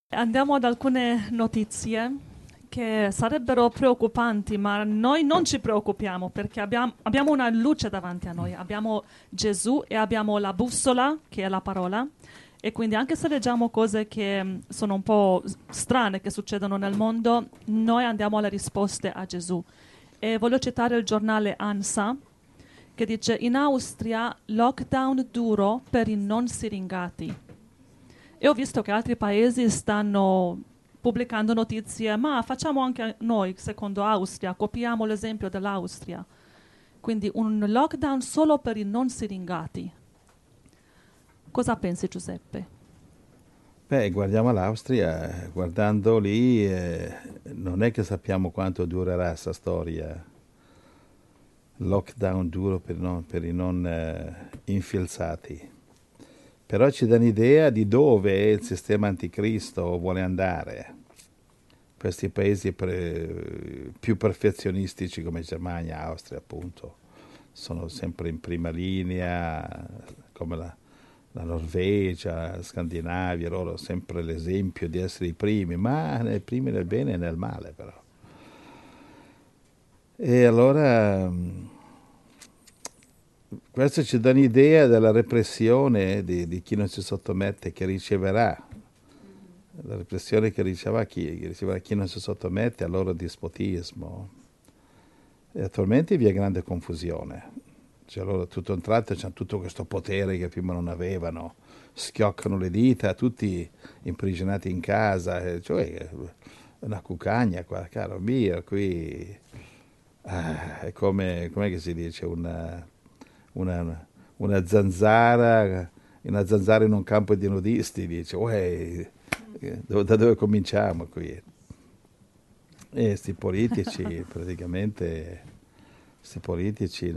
Andiamo ad alcune notizie che sarebbero preoccupanti, ma noi non ci preoccupiamo perché abbiamo una luce davanti a noi. Abbiamo Gesù e abbiamo la bussola, che è la parola. E quindi anche se leggiamo cose che sono un po' strane che succedono nel mondo, noi andiamo alle risposte a Gesù. E voglio citare il giornale ANSA che dice: in Austria lockdown duro per i non siringati. E ho visto che altri paesi stanno pubblicando notizie, ma facciamo anche noi, secondo Austria, copiamo l'esempio dell'Austria. Quindi un lockdown solo per i non siringati. Cosa pensi, Giuseppe? Beh, guardiamo l'Austria, guardando lì non è che sappiamo quanto durerà questa storia. Lockdown duro per i non infilzati. Però ci dà un'idea di dove il sistema anticristo vuole andare. Questi paesi più perfezionistici come Germania, Austria, appunto, sono sempre in prima linea, come la Norvegia, la Scandinavia, loro sempre l'esempio di essere i primi, ma nei primi nel bene e nel male però. E allora questo ci dà un'idea della repressione di chi non si sottomette, che riceverà, la repressione che riceverà chi non si sottomette al loro dispotismo. E attualmente vi è grande confusione. Cioè loro tutto un tratto hanno tutto questo potere che prima non avevano, schioccano le dita, tutti imprigionati in casa, cioè una cucagna qua, caro mio, qui è come che si dice, una zanzara, una zanzara in un campo di nudisti, dice, uè, da dove cominciamo qui? E sti politici praticamente, sti politici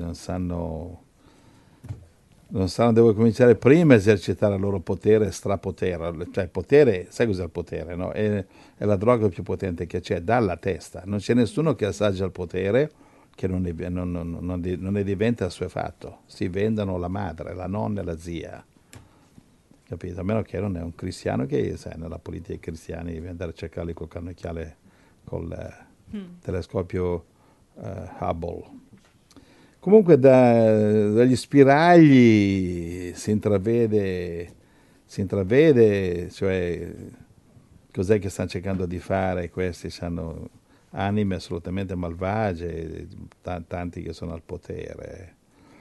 non sanno dove cominciare prima a esercitare il loro potere, strapotere. Cioè potere, sai cos'è il potere, no? È la droga più potente che c'è, dalla testa. Non c'è nessuno che assaggia il potere che non ne diventa assuefatto. Si vendono la madre, la nonna e la zia. Capito? A meno che non è un cristiano che, sai, nella politica dei cristiani devi andare a cercarli col cannocchiale, col telescopio Hubble. Comunque dagli spiragli si intravede, cioè cos'è che stanno cercando di fare questi, hanno anime assolutamente malvagie, tanti che sono al potere.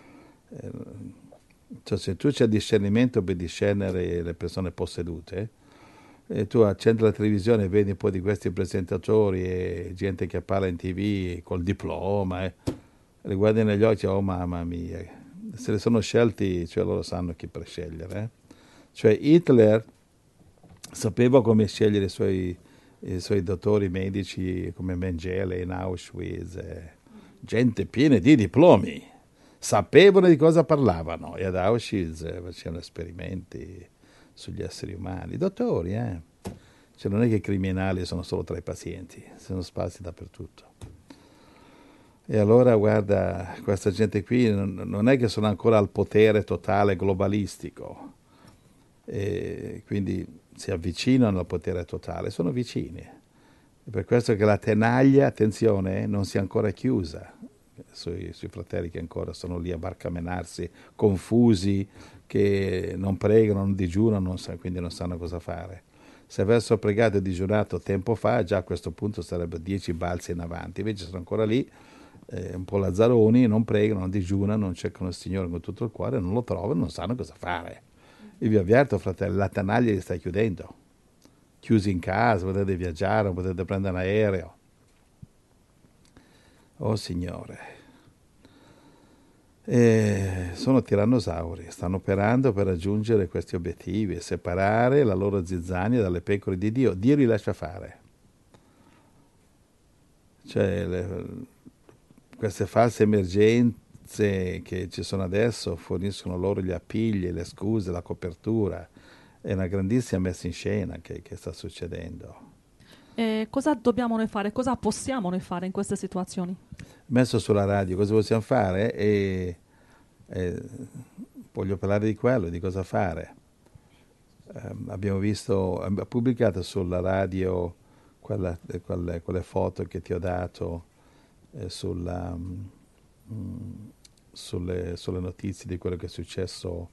Cioè, se tu c'è discernimento per discernere le persone possedute, e tu accendi la televisione e vedi un po' di questi presentatori e gente che parla in TV col diploma, li guardi negli occhi, oh mamma mia, se li sono scelti, cioè loro sanno chi per scegliere. Cioè Hitler sapeva come scegliere i suoi dottori medici come Mengele in Auschwitz, gente piena di diplomi, sapevano di cosa parlavano e ad Auschwitz facevano esperimenti sugli esseri umani, dottori, Cioè non è che i criminali sono solo tra i pazienti, sono sparsi dappertutto. E allora guarda, questa gente qui non è che sono ancora al potere totale globalistico, e quindi si avvicinano al potere totale, sono vicini. È per questo che la tenaglia, attenzione, non si è ancora chiusa sui fratelli che ancora sono lì a barcamenarsi, confusi, che non pregano, non digiunano, quindi non sanno cosa fare. Se avessero pregato e digiunato tempo fa, già a questo punto sarebbero 10 balzi in avanti, invece sono ancora lì, un po' lazzaroni, non pregano, non digiunano, non cercano il Signore con tutto il cuore, non lo trovano, non sanno cosa fare. E vi avverto, fratelli, la tenaglia li sta chiudendo. Chiusi in casa, potete viaggiare, non potete prendere un aereo. Oh Signore. Sono tirannosauri, stanno operando per raggiungere questi obiettivi, separare la loro zizzania dalle pecore di Dio. Dio li lascia fare. Cioè, queste false emergenze che ci sono adesso forniscono loro gli appigli, le scuse, la copertura. È una grandissima messa in scena che sta succedendo. E cosa dobbiamo noi fare? Cosa possiamo noi fare in queste situazioni? Messo sulla radio, cosa possiamo fare? E voglio parlare di quello, di cosa fare. abbiamo visto, ha pubblicato sulla radio quelle foto che ti ho dato sulle notizie di quello che è successo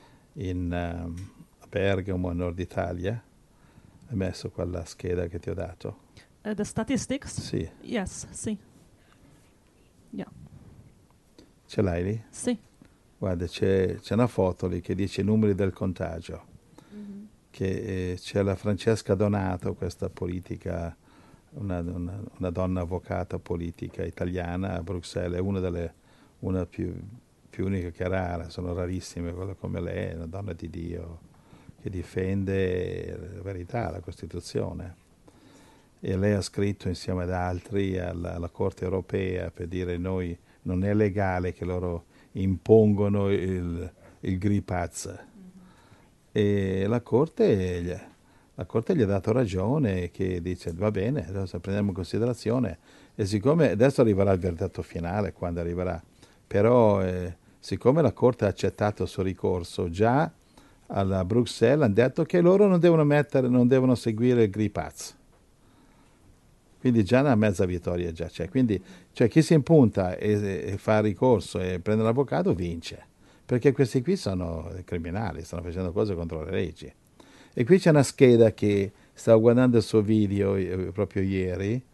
a Bergamo, a Nord Italia. Hai messo quella scheda che ti ho dato? The statistics? Sì. Yes, sì. Yeah. Ce l'hai lì? Sì. Guarda, c'è una foto lì che dice i numeri del contagio. Che c'è la Francesca Donato, questa politica, una donna avvocata politica italiana a Bruxelles, è una più unica che rara, sono rarissime quelle come lei, è una donna di Dio che difende la verità, la Costituzione. E lei ha scritto insieme ad altri alla Corte europea per dire noi non è legale che loro impongono il Green Pass. E la Corte gli ha dato ragione, che dice va bene, adesso prendiamo in considerazione, e siccome adesso arriverà il verdetto finale, quando arriverà, però siccome la Corte ha accettato il suo ricorso, già alla Bruxelles hanno detto che loro non devono seguire il Green Pass. Quindi già una mezza vittoria già c'è. Quindi chi si impunta e fa ricorso e prende l'avvocato vince. Perché questi qui sono criminali, stanno facendo cose contro le leggi. E qui c'è una scheda che stavo guardando il suo video proprio ieri,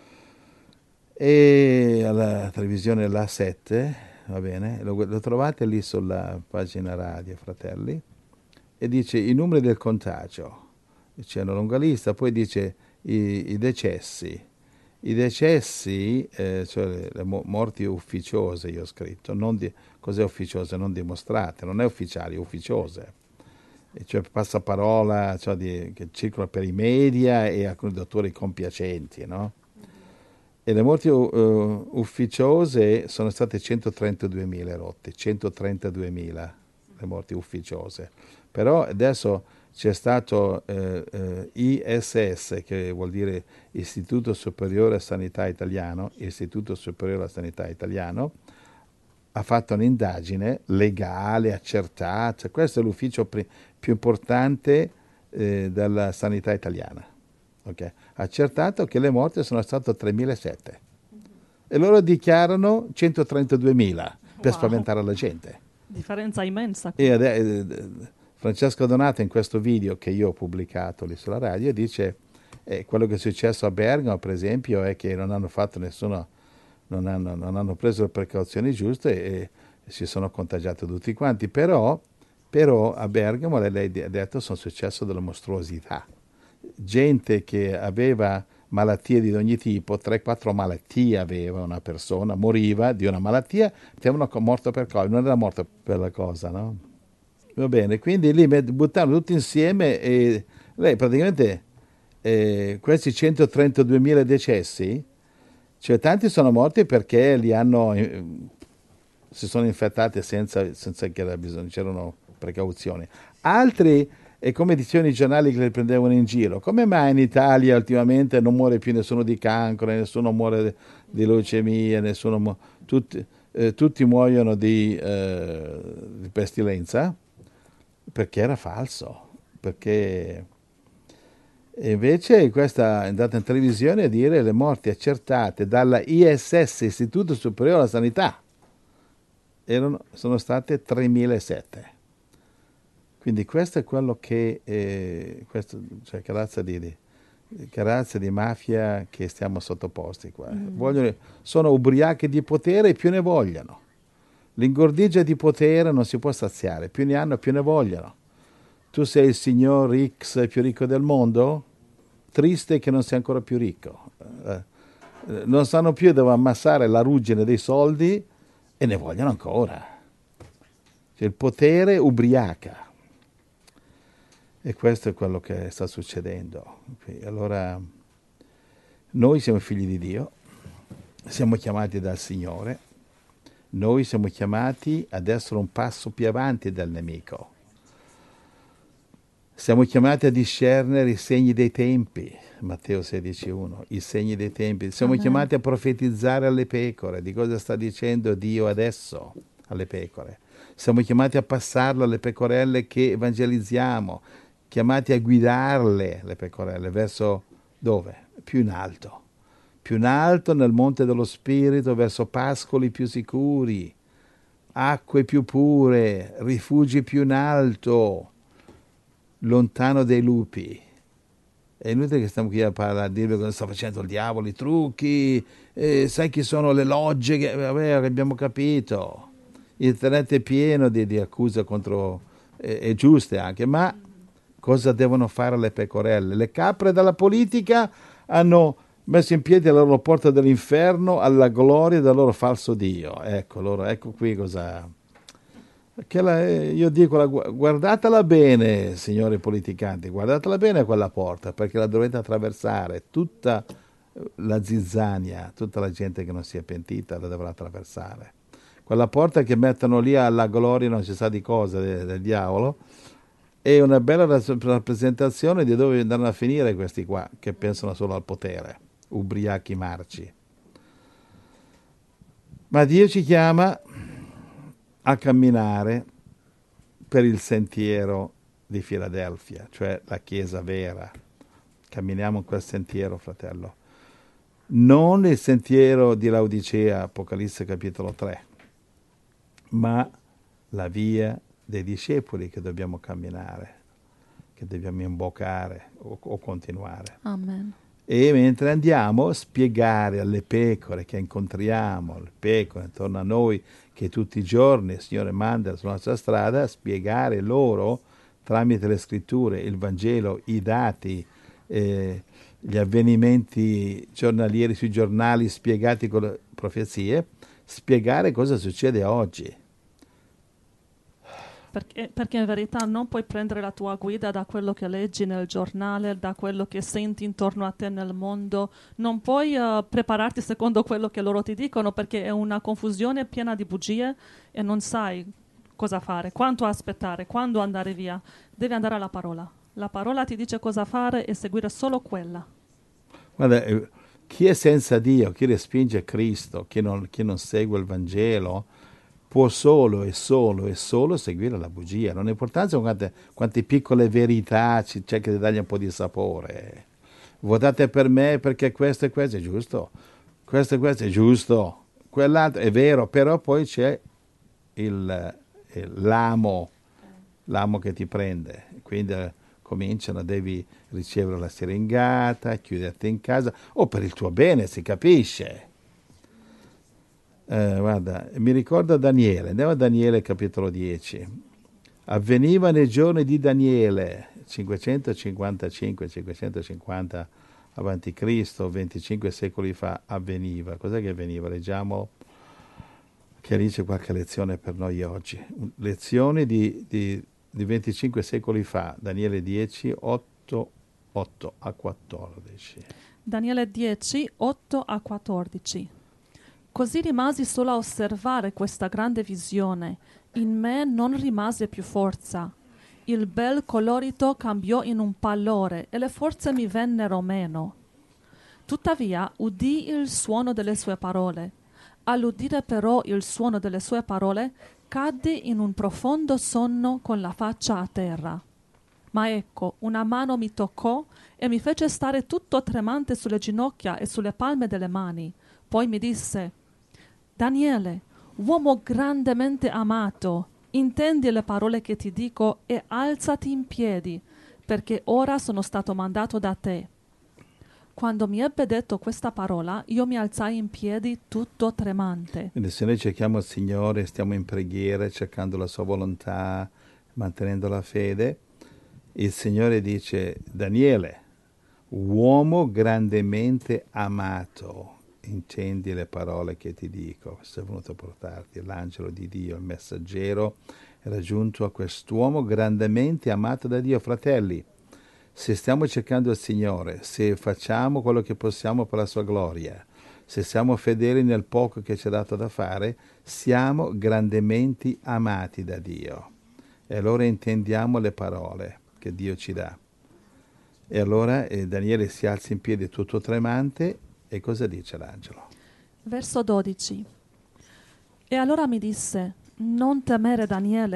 e alla televisione La 7, va bene, lo trovate lì sulla pagina radio, fratelli, e dice i numeri del contagio. C'è una lunga lista, poi dice i decessi. I decessi, cioè le morti ufficiose, io ho scritto, cos'è ufficiose? Non dimostrate, non è ufficiali, è ufficiose. Cioè passaparola, che circola per i media e alcuni dottori compiacenti, no? E le morti ufficiose sono state 132.000 rotte, 132.000 le morti ufficiose. Però adesso c'è stato ISS, che vuol dire Istituto Superiore a Sanità Italiano, Istituto Superiore alla Sanità Italiano, ha fatto un'indagine legale, accertata. Questo è l'ufficio più importante della sanità italiana. Okay? Ha accertato che le morti sono state 3.700 e loro dichiarano 132.000 per spaventare la gente. Differenza immensa. E Francesco Donato in questo video che io ho pubblicato lì sulla radio dice quello che è successo a Bergamo, per esempio, è che non hanno fatto non hanno preso le precauzioni giuste e si sono contagiati tutti quanti, però a Bergamo lei ha detto sono successe delle mostruosità, gente che aveva malattie di ogni tipo, 3-4 malattie aveva una persona, moriva di una malattia, era morto per Covid, non era morto per la cosa, no? Va bene, quindi lì buttavano tutti insieme e lei praticamente questi 132.000 decessi, cioè tanti sono morti perché si sono infettati senza che era bisogno, c'erano precauzioni. Altri, e come dicevano i giornali che li prendevano in giro, come mai in Italia ultimamente non muore più nessuno di cancro, nessuno muore di leucemia, tutti muoiono di pestilenza? Perché era falso, perché invece questa è andata in televisione a dire le morti accertate dalla ISS, Istituto Superiore alla Sanità, sono state 3.700. Quindi questo è quello che che razza di mafia che stiamo sottoposti qua. Sono ubriachi di potere e più ne vogliono. L'ingordigia di potere non si può saziare, più ne hanno più ne vogliono. Tu sei il signor X più ricco del mondo? Triste che non sei ancora più ricco. Non sanno più dove ammassare la ruggine dei soldi e ne vogliono ancora. Cioè, il potere ubriaca. E questo è quello che sta succedendo. Allora, noi siamo figli di Dio, siamo chiamati dal Signore, noi siamo chiamati ad essere un passo più avanti del nemico. Siamo chiamati a discernere i segni dei tempi, Matteo 16,1, i segni dei tempi. Siamo chiamati a profetizzare alle pecore di cosa sta dicendo Dio adesso alle pecore. Siamo chiamati a passarlo alle pecorelle che evangelizziamo, chiamati a guidarle, le pecorelle, verso dove? Più in alto nel monte dello Spirito, verso pascoli più sicuri, acque più pure, rifugi più in alto, lontano dai lupi. È inutile che stiamo qui a parlare, a dirvi cosa sta facendo il diavolo, i trucchi, sai chi sono le logge, vabbè, abbiamo capito. Internet è pieno di accuse contro, e giuste anche, ma cosa devono fare le pecorelle? Le capre della politica hanno messo in piedi la loro porta dell'inferno alla gloria del loro falso Dio. Ecco qui cosa... io dico, guardatela bene, signori politicanti, guardatela bene quella porta, perché la dovete attraversare. Tutta la zizzania, tutta la gente che non si è pentita la dovrà attraversare. Quella porta che mettono lì alla gloria non si sa di cosa del diavolo è una bella rappresentazione di dove andranno a finire questi qua che pensano solo al potere, ubriachi marci. Ma Dio ci chiama a camminare per il sentiero di Filadelfia, cioè la Chiesa vera. Camminiamo in quel sentiero, fratello. Non il sentiero di Laodicea, Apocalisse capitolo 3, ma la via dei discepoli che dobbiamo camminare, che dobbiamo imboccare o continuare. Amen. E mentre andiamo a spiegare alle pecore che incontriamo, le pecore intorno a noi, che tutti i giorni il Signore manda sulla nostra strada, a spiegare loro tramite le scritture, il Vangelo, i dati, gli avvenimenti giornalieri sui giornali spiegati con le profezie, spiegare cosa succede oggi. Perché in verità non puoi prendere la tua guida da quello che leggi nel giornale, da quello che senti intorno a te nel mondo. Non puoi prepararti secondo quello che loro ti dicono, perché è una confusione piena di bugie e non sai cosa fare, quanto aspettare, quando andare via. Devi andare alla parola. La parola ti dice cosa fare e seguire solo quella. Guarda, chi è senza Dio, chi respinge Cristo, chi non segue il Vangelo, può solo seguire la bugia. Non ha importanza quante piccole verità cerca di dargli un po' di sapore. Votate per me perché questo e questo è giusto, questo e questo è giusto, quell'altro è vero, però poi c'è l'amo che ti prende, quindi devi ricevere la siringata, chiuderti in casa, o per il tuo bene, si capisce. Guarda, mi ricorda Daniele, andiamo a Daniele capitolo 10. Avveniva nei giorni di Daniele, 555-550 avanti Cristo, 25 secoli fa avveniva. Cos'è che avveniva? Leggiamo, chiarisce qualche lezione per noi oggi. Lezioni di 25 secoli fa, Daniele 10, 8 a 14. Daniele 10, 8 a 14. Così rimasi solo a osservare questa grande visione. In me non rimase più forza. Il bel colorito cambiò in un pallore e le forze mi vennero meno. Tuttavia udii il suono delle sue parole. All'udire però il suono delle sue parole, caddi in un profondo sonno con la faccia a terra. Ma ecco, una mano mi toccò e mi fece stare tutto tremante sulle ginocchia e sulle palme delle mani. Poi mi disse: Daniele, uomo grandemente amato, intendi le parole che ti dico e alzati in piedi, perché ora sono stato mandato da te. Quando mi ebbe detto questa parola, io mi alzai in piedi tutto tremante. Quindi se noi cerchiamo il Signore, stiamo in preghiera, cercando la sua volontà, mantenendo la fede, il Signore dice: Daniele, uomo grandemente amato, intendi le parole che ti dico. Questo è venuto a portarti l'angelo di Dio, il messaggero, era giunto a quest'uomo grandemente amato da Dio. Fratelli, se stiamo cercando il Signore, se facciamo quello che possiamo per la sua gloria, se siamo fedeli nel poco che ci è dato da fare, siamo grandemente amati da Dio. E allora intendiamo le parole che Dio ci dà. E allora Daniele si alza in piedi tutto tremante. E cosa dice l'angelo? Verso 12. E allora mi disse: non temere, Daniele,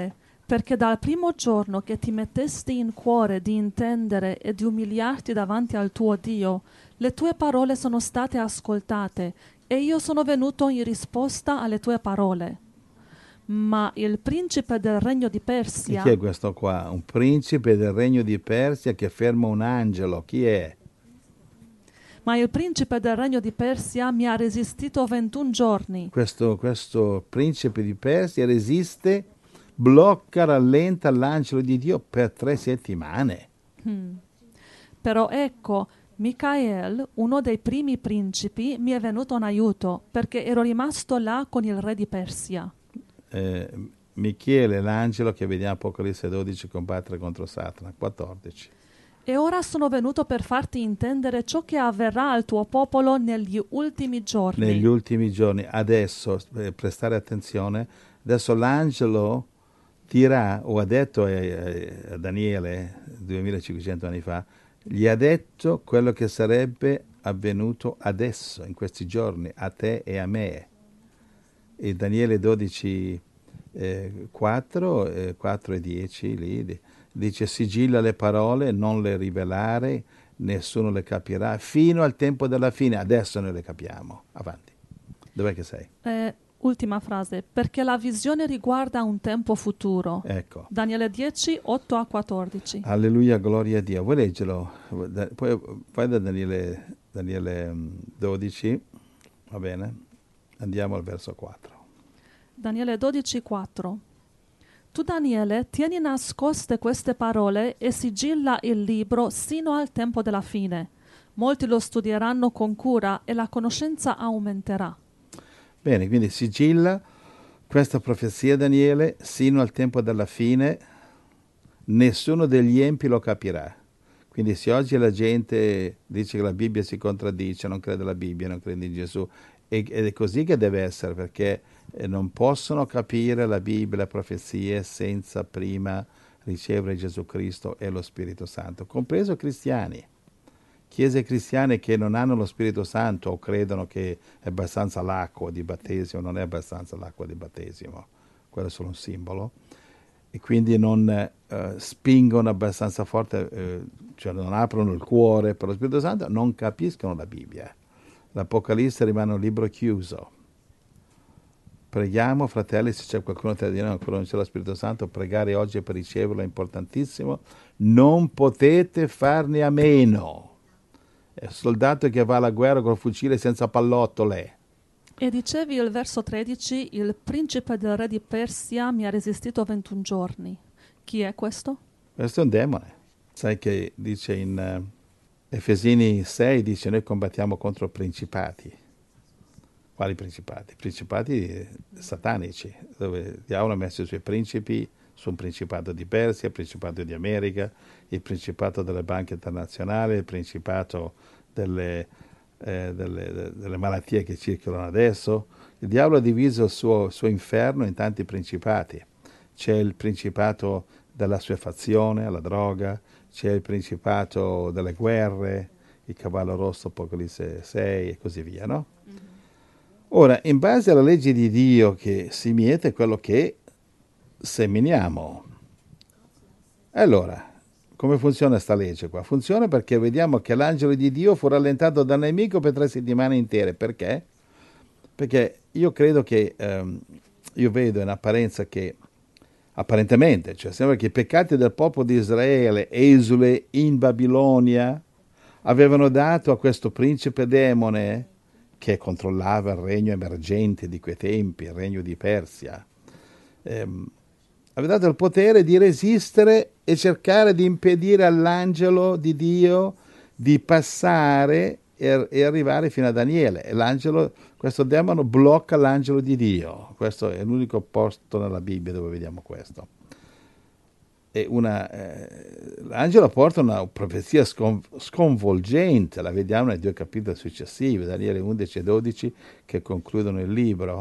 perché dal primo giorno che ti mettesti in cuore di intendere e di umiliarti davanti al tuo Dio, le tue parole sono state ascoltate e io sono venuto in risposta alle tue parole. Ma il principe del regno di E Persia, chi è questo qua? Un principe del regno di Persia che ferma un angelo. Chi è? ma il principe del regno di Persia mi ha resistito 21 giorni. Questo principe di Persia resiste, blocca, rallenta l'angelo di Dio per 3 settimane. Però ecco, Michael, uno dei primi principi, mi è venuto in aiuto perché ero rimasto là con il re di Persia. Michele, l'angelo che vediamo Apocalisse 12 combattere contro Satana, 14. E ora sono venuto per farti intendere ciò che avverrà al tuo popolo negli ultimi giorni. Negli ultimi giorni, adesso, prestare attenzione, adesso l'angelo dirà, o ha detto a Daniele 2500 anni fa, gli ha detto quello che sarebbe avvenuto adesso, in questi giorni, a te e a me. E Daniele 12, 4 e 10, lì, dice sigilla le parole, non le rivelare, nessuno le capirà, fino al tempo della fine. Adesso noi le capiamo. Avanti. Dov'è che sei? Ultima frase, perché la visione riguarda un tempo futuro. Ecco. Daniele 10, 8 a 14. Alleluia, gloria a Dio. Vuoi leggerlo? Poi vai da Daniele 12, va bene? Andiamo al verso 4. Daniele 12, 4. Tu, Daniele, tieni nascoste queste parole e sigilla il libro sino al tempo della fine. Molti lo studieranno con cura e la conoscenza aumenterà. Bene, quindi sigilla questa profezia, Daniele, sino al tempo della fine. Nessuno degli empi lo capirà. Quindi se oggi la gente dice che la Bibbia si contraddice, non crede alla Bibbia, non crede in Gesù, ed è così che deve essere, perché non possono capire la Bibbia, le profezie, senza prima ricevere Gesù Cristo e lo Spirito Santo, compreso cristiani. Chiese cristiane che non hanno lo Spirito Santo o credono che è abbastanza l'acqua di battesimo, non è abbastanza l'acqua di battesimo, quello è solo un simbolo, e quindi non spingono abbastanza forte, cioè non aprono il cuore per lo Spirito Santo, non capiscono la Bibbia. L'Apocalisse rimane un libro chiuso. Preghiamo, fratelli, se c'è qualcuno tra di noi ancora non c'è lo Spirito Santo, pregare oggi per riceverlo è importantissimo. Non potete farne a meno. È un soldato che va alla guerra col fucile senza pallottole. E dicevi il verso 13, il principe del re di Persia mi ha resistito 21 giorni. Chi è questo? Questo è un demone. Sai che dice in Efesini 6, dice noi combattiamo contro principati. Quali principati? Principati satanici, dove il diavolo ha messo i suoi principi su un principato di Persia, il principato di America, il principato delle banche internazionali, il principato delle malattie che circolano adesso. Il diavolo ha diviso il suo inferno in tanti principati. C'è il principato della assuefazione, la droga, c'è il principato delle guerre, il cavallo rosso, Apocalisse 6 e così via, no? Ora, in base alla legge di Dio che si miete quello che seminiamo. Allora, come funziona sta legge qua? Funziona perché vediamo che l'angelo di Dio fu rallentato dal nemico per 3 settimane intere. Perché? Perché io credo che, io vedo in apparenza che, apparentemente, cioè sembra che i peccati del popolo di Israele, esule in Babilonia, avevano dato a questo principe demone che controllava il regno emergente di quei tempi, il regno di Persia, aveva dato il potere di resistere e cercare di impedire all'angelo di Dio di passare e arrivare fino a Daniele. E l'angelo, questo demone blocca l'angelo di Dio. Questo è l'unico posto nella Bibbia dove vediamo questo. E l'angelo porta una profezia sconvolgente, la vediamo nei 2 capitoli successivi, Daniele 11 e 12, che concludono il libro.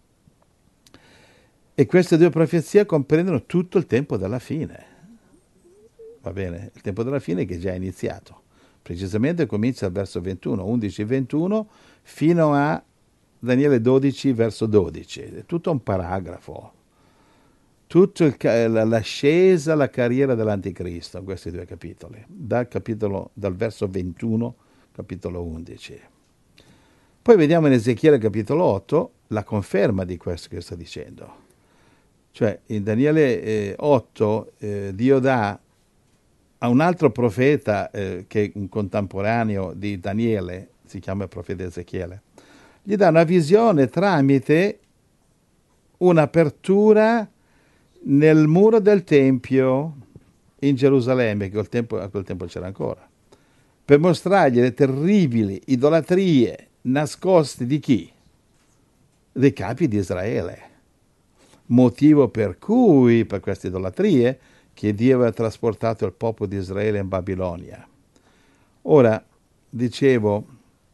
E queste 2 profezie comprendono tutto il tempo della fine. Va bene? Il tempo della fine che è già iniziato. Precisamente comincia dal verso 21, 11-21, fino a Daniele 12, verso 12. È tutto un paragrafo. tutto l'ascesa, la carriera dell'anticristo, in questi due capitoli, dal verso 21, capitolo 11. Poi vediamo in Ezechiele capitolo 8 la conferma di questo che sto dicendo. Cioè in Daniele 8 Dio dà a un altro profeta che è un contemporaneo di Daniele, si chiama il profeta Ezechiele, gli dà una visione tramite un'apertura nel muro del Tempio in Gerusalemme, che a quel tempo c'era ancora, per mostrargli le terribili idolatrie nascoste di chi? Dei capi di Israele. Motivo per cui, per queste idolatrie, che Dio aveva trasportato il popolo di Israele in Babilonia. Ora, dicevo,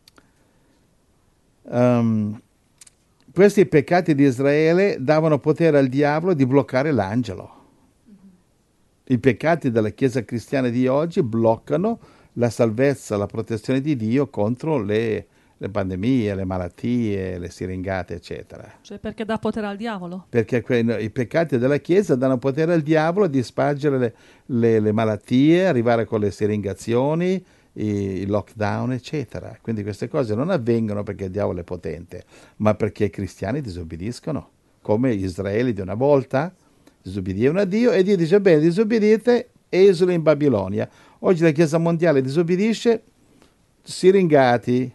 questi peccati di Israele davano potere al diavolo di bloccare l'angelo. I peccati della Chiesa cristiana di oggi bloccano la salvezza, la protezione di Dio contro le pandemie, le malattie, le siringate, eccetera. Cioè perché dà potere al diavolo? Perché i peccati della Chiesa danno potere al diavolo di spargere le malattie, arrivare con le siringazioni, i lockdown, eccetera. Quindi queste cose non avvengono perché il diavolo è potente, ma perché i cristiani disobbediscono, come gli Israeli di una volta disobbedivano a Dio, e Dio dice: bene, disobbedite, esuli in Babilonia. Oggi la Chiesa mondiale disobbedisce, siringati,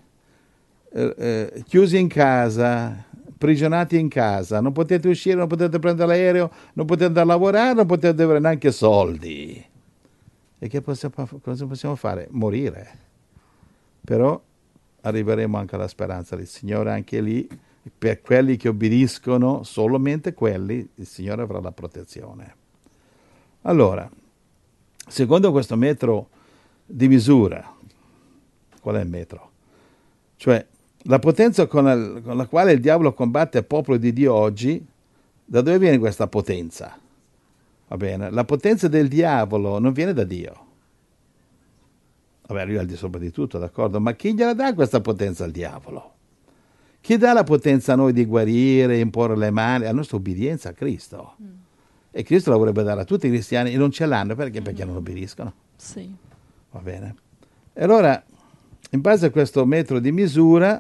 chiusi in casa, prigionati in casa, non potete uscire, non potete prendere l'aereo, non potete andare a lavorare, non potete avere neanche soldi. E cosa possiamo fare? Morire. Però arriveremo anche alla speranza del Signore, anche lì, per quelli che obbediscono, solamente quelli, il Signore avrà la protezione. Allora, secondo questo metro di misura, qual è il metro? Cioè, la potenza con la quale il diavolo combatte il popolo di Dio oggi, da dove viene questa potenza? Va bene, la potenza del diavolo non viene da Dio. Vabbè, lui è al di sopra di tutto, d'accordo, ma chi gliela dà questa potenza al diavolo? Chi dà la potenza a noi di guarire, imporre le mani, la nostra obbedienza a Cristo? E Cristo la vorrebbe dare a tutti i cristiani e non ce l'hanno perché non obbediscono. Sì. Va bene. E allora, in base a questo metro di misura,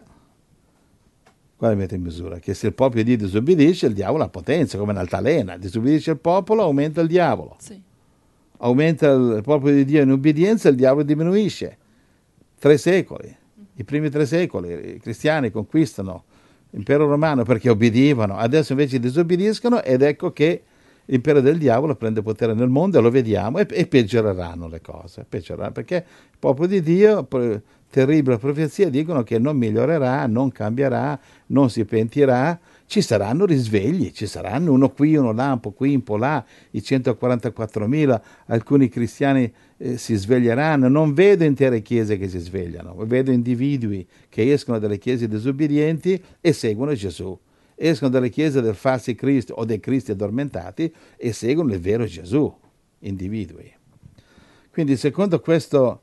quale metro di misura? Che se il popolo di Dio disobbedisce, il diavolo ha potenza, come un'altalena. Disobbedisce il popolo, aumenta il diavolo. Sì. Aumenta il popolo di Dio in obbedienza, il diavolo diminuisce. 3 secoli. I primi 3 secoli i cristiani conquistano l'impero romano perché obbedivano, adesso invece disobbediscono, ed ecco che l'impero del diavolo prende potere nel mondo, e lo vediamo, e peggioreranno le cose, perché il popolo di Dio, terribile profezia, dicono che non migliorerà, non cambierà, non si pentirà. Ci saranno risvegli, ci saranno uno qui, uno là, un po' qui, un po' là, i 144.000, alcuni cristiani si sveglieranno. Non vedo intere chiese che si svegliano, vedo individui che escono dalle chiese disobbedienti e seguono Gesù, escono dalle chiese del falsi Cristo o dei Cristi addormentati e seguono il vero Gesù, individui. Quindi secondo questa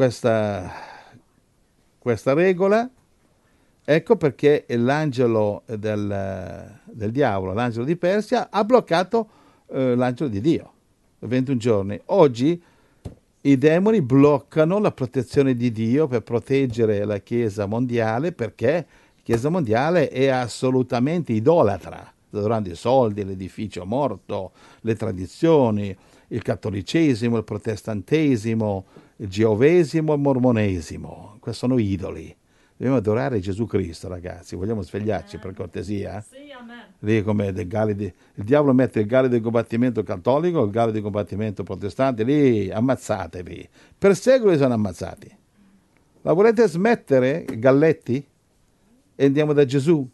regola, ecco perché l'angelo del diavolo, l'angelo di Persia, ha bloccato l'angelo di Dio. 21 giorni. Oggi i demoni bloccano la protezione di Dio per proteggere la Chiesa mondiale, perché la Chiesa mondiale è assolutamente idolatra, adorando i soldi, l'edificio morto, le tradizioni, il cattolicesimo, il protestantesimo, il geovesimo, il mormonesimo. Questi sono idoli. Dobbiamo adorare Gesù Cristo, ragazzi. Vogliamo svegliarci, per cortesia? Sì, amen. Lì come il diavolo mette il gallo di combattimento cattolico, il gallo di combattimento protestante, lì ammazzatevi. Per secoli sono ammazzati. La volete smettere, galletti? E andiamo da Gesù?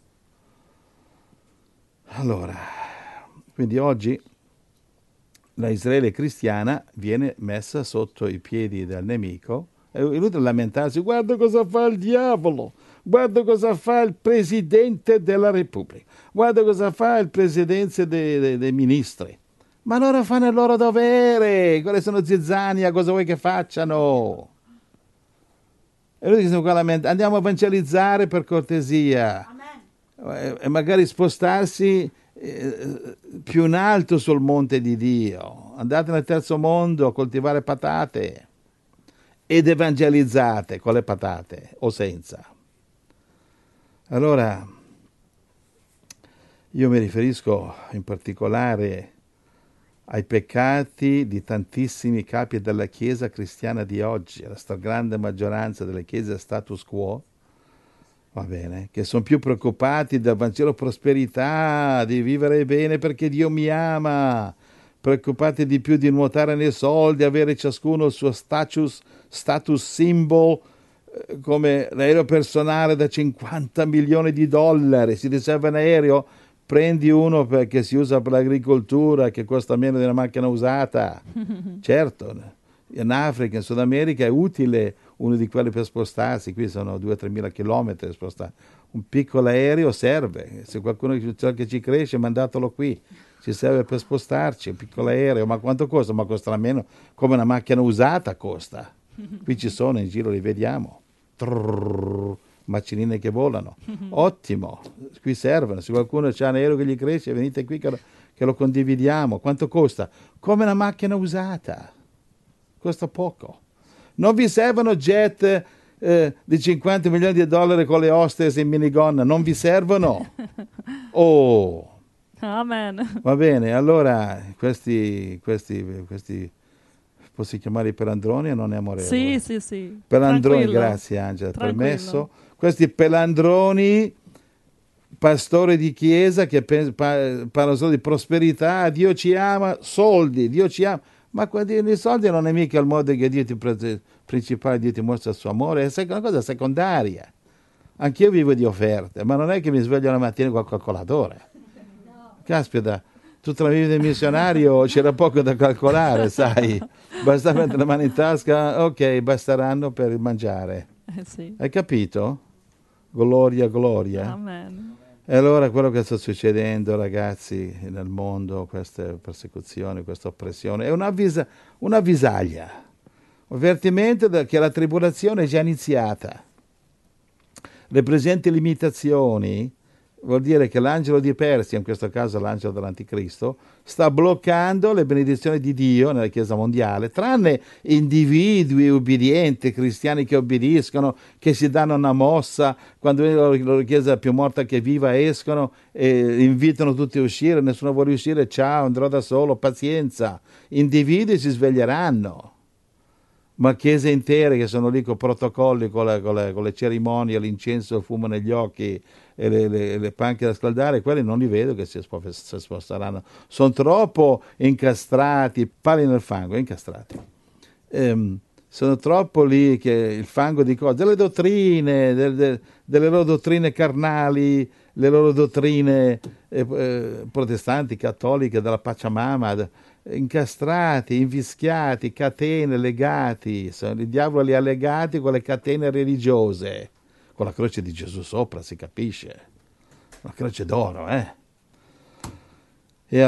Allora, quindi oggi la Israele cristiana viene messa sotto i piedi del nemico. È inutile lamentarsi: guarda cosa fa il diavolo, guarda cosa fa il presidente della Repubblica, guarda cosa fa il presidente dei ministri. Ma loro fanno il loro dovere, quelle sono zizzania, cosa vuoi che facciano? E noi siamo qua andiamo a evangelizzare, per cortesia. Amen. E magari spostarsi più in alto sul monte di Dio. Andate nel terzo mondo a coltivare patate ed evangelizzate con le patate o senza. Allora, io mi riferisco in particolare ai peccati di tantissimi capi della Chiesa cristiana di oggi, la stragrande maggioranza delle chiese status quo, va bene, che sono più preoccupati del Vangelo prosperità, di vivere bene perché Dio mi ama, preoccupati di più di nuotare nei soldi, avere ciascuno il suo status symbol, come l'aereo personale da 50 milioni di dollari, si riserva un aereo, prendi uno perché si usa per l'agricoltura, che costa meno di una macchina usata. Certo, in Africa, in Sud America è utile uno di quelli per spostarsi, qui sono 2-3 mila chilometri per spostare. Un piccolo aereo serve, se qualcuno che ci cresce mandatelo qui, ci serve per spostarci, un piccolo aereo, ma quanto costa? Ma costerà meno, come una macchina usata costa. Qui ci sono, in giro li vediamo. Macchinine che volano, ottimo, qui servono, se qualcuno c'ha un aereo che gli cresce venite qui che lo condividiamo. Quanto costa? Come una macchina usata, costa poco. Non vi servono jet di 50 milioni di dollari con le hostess in minigonna, non vi servono. Oh, Amen. va bene, allora questi posso chiamarli pelandroni o non è amorevole? Sì. Pelandroni, Tranquillo. grazie Angela, Tranquillo. permesso. Questi pelandroni, pastori di chiesa che parlano solo di prosperità, Dio ci ama, soldi, Dio ci ama. Ma i soldi non è mica il modo che Dio principale, Dio ti mostra il suo amore, è una cosa secondaria. Anch'io vivo di offerte, ma non è che mi sveglio la mattina col calcolatore. Caspita, tutta la mia vita di missionario c'era poco da calcolare, sai. Bastava mettere la mano in tasca, ok, basteranno per mangiare. Sì. Hai capito? Gloria, gloria. Amen. E allora quello che sta succedendo, ragazzi, nel mondo, queste persecuzioni, questa oppressione, è una visaglia, un avvertimento che la tribolazione è già iniziata. Le presenti limitazioni vuol dire che l'angelo di Persia, in questo caso l'angelo dell'Anticristo, sta bloccando le benedizioni di Dio nella Chiesa mondiale, tranne individui ubbidienti, cristiani che obbediscono, che si danno una mossa, quando la loro Chiesa più morta che viva escono e invitano tutti a uscire, nessuno vuole uscire, ciao, andrò da solo, pazienza. Individui si sveglieranno. Ma chiese intere che sono lì con protocolli, con le cerimonie, l'incenso, il fumo negli occhi e le panche da scaldare, quelli non li vedo che si sposteranno. Sono troppo incastrati, pali nel fango, incastrati. Sono troppo lì che il fango di cose, delle dottrine, delle loro dottrine carnali, le loro dottrine protestanti, cattoliche, della Pachamama, incastrati, invischiati, catene, legati, il diavolo li ha legati con le catene religiose, con la croce di Gesù sopra, si capisce, una croce d'oro, E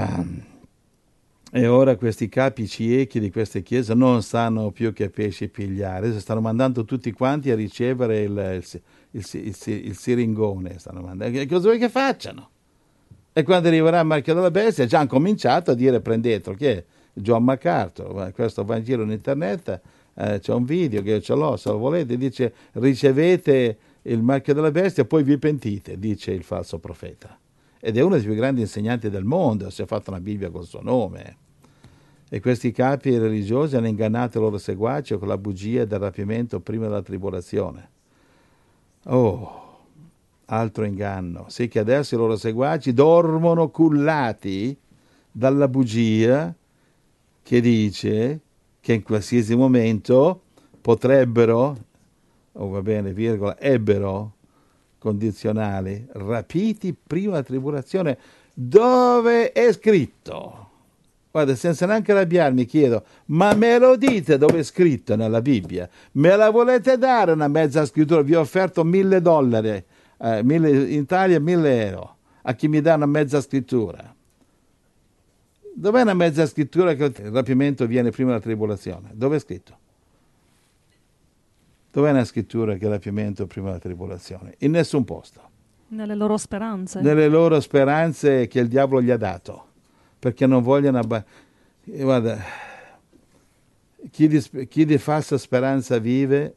ora questi capi ciechi di queste chiese non sanno più che pesci pigliare, stanno mandando tutti quanti a ricevere il siringone, stanno mandando. Che cosa vuoi che facciano? E quando arriverà il marchio della bestia, già hanno cominciato a dire prendetelo, chi è? John MacArthur, questo va in giro in internet, c'è un video che io ce l'ho, se lo volete, dice ricevete il marchio della bestia poi vi pentite, dice il falso profeta. Ed è uno dei più grandi insegnanti del mondo, si è fatto una Bibbia col suo nome. E questi capi religiosi hanno ingannato i loro seguaci con la bugia del rapimento prima della tribolazione. Oh, altro inganno. Sì che adesso i loro seguaci dormono cullati dalla bugia che dice che in qualsiasi momento potrebbero, va bene, virgola, ebbero, condizionali, rapiti prima della tribolazione. Dove è scritto? Guarda, senza neanche arrabbiarmi chiedo, ma me lo dite dove è scritto nella Bibbia? Me la volete dare una mezza scrittura? Vi ho offerto $1.000, in Italia 1.000 euro, a chi mi dà una mezza scrittura. Dov'è una mezza scrittura che il rapimento viene prima della tribolazione? Dove è scritto? Dov'è una scrittura che il rapimento è prima della tribolazione? In nessun posto. Nelle loro speranze. Nelle loro speranze che il diavolo gli ha dato, perché non vogliono guarda, chi di falsa speranza vive,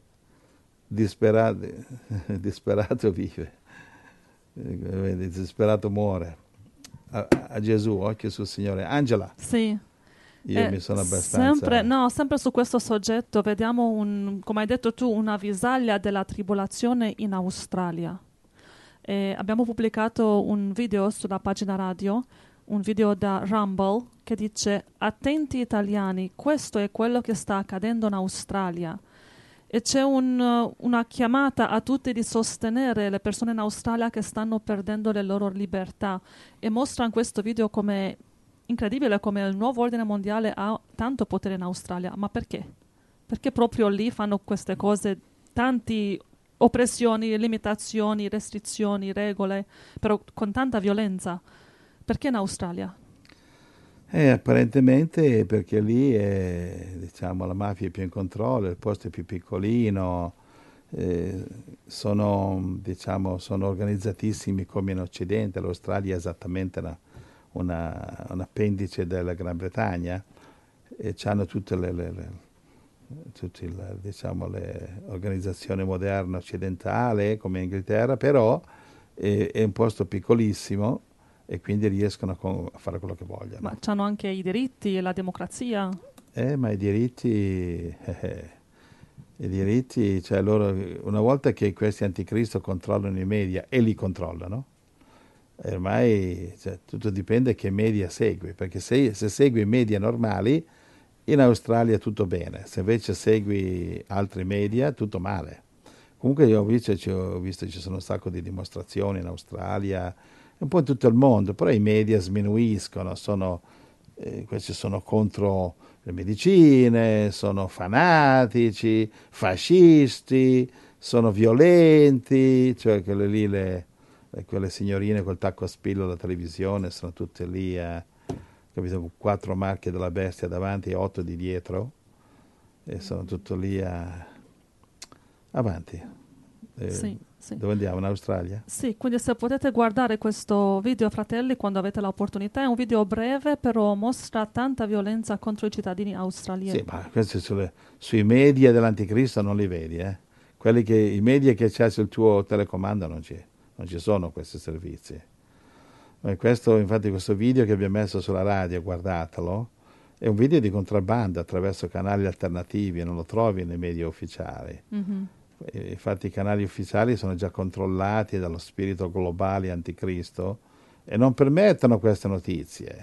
disperato vive, disperato muore. A Gesù, occhio sul Signore. Angela, Sì. io mi sono abbastanza... Sempre su questo soggetto vediamo, come hai detto tu, una visaglia della tribolazione in Australia. Abbiamo pubblicato un video sulla pagina radio, un video da Rumble, che dice: attenti italiani, questo è quello che sta accadendo in Australia. E c'è una chiamata a tutti di sostenere le persone in Australia che stanno perdendo le loro libertà, e mostra in questo video come incredibile come il nuovo ordine mondiale ha tanto potere in Australia. Ma perché? Perché proprio lì fanno queste cose, tanti oppressioni, limitazioni, restrizioni, regole, però con tanta violenza. Perché in Australia? Apparentemente perché lì diciamo, la mafia è più in controllo, il posto è più piccolino, sono organizzatissimi come in Occidente. L'Australia è esattamente un appendice della Gran Bretagna e hanno tutte le organizzazioni moderne occidentali come in Inghilterra, però è un posto piccolissimo e quindi riescono a fare quello che vogliono. Ma hanno anche i diritti e la democrazia. Ma i diritti, cioè loro, una volta che questi anticristo controllano i media e li controllano, ormai tutto dipende che media segui, perché se segui media normali, in Australia tutto bene, se invece segui altri media, tutto male. Comunque io ho visto ci sono un sacco di dimostrazioni in Australia, un po' in tutto il mondo, però i media sminuiscono, questi sono contro le medicine, sono fanatici, fascisti, sono violenti, cioè quelle signorine col tacco a spillo alla televisione sono tutte lì capito, con 4 marche della bestia davanti e 8 di dietro, e sono tutto lì avanti. Sì. Dove andiamo? In Australia? Sì, quindi se potete guardare questo video, fratelli, quando avete l'opportunità, è un video breve, però mostra tanta violenza contro i cittadini australiani. Sì, ma questi sui media dell'anticristo non li vedi, i media che c'è sul tuo telecomando non ci sono questi servizi. Infatti questo video che abbiamo messo sulla radio, guardatelo, è un video di contrabbando attraverso canali alternativi, non lo trovi nei media ufficiali. Mm-hmm. Infatti i canali ufficiali sono già controllati dallo spirito globale anticristo e non permettono queste notizie.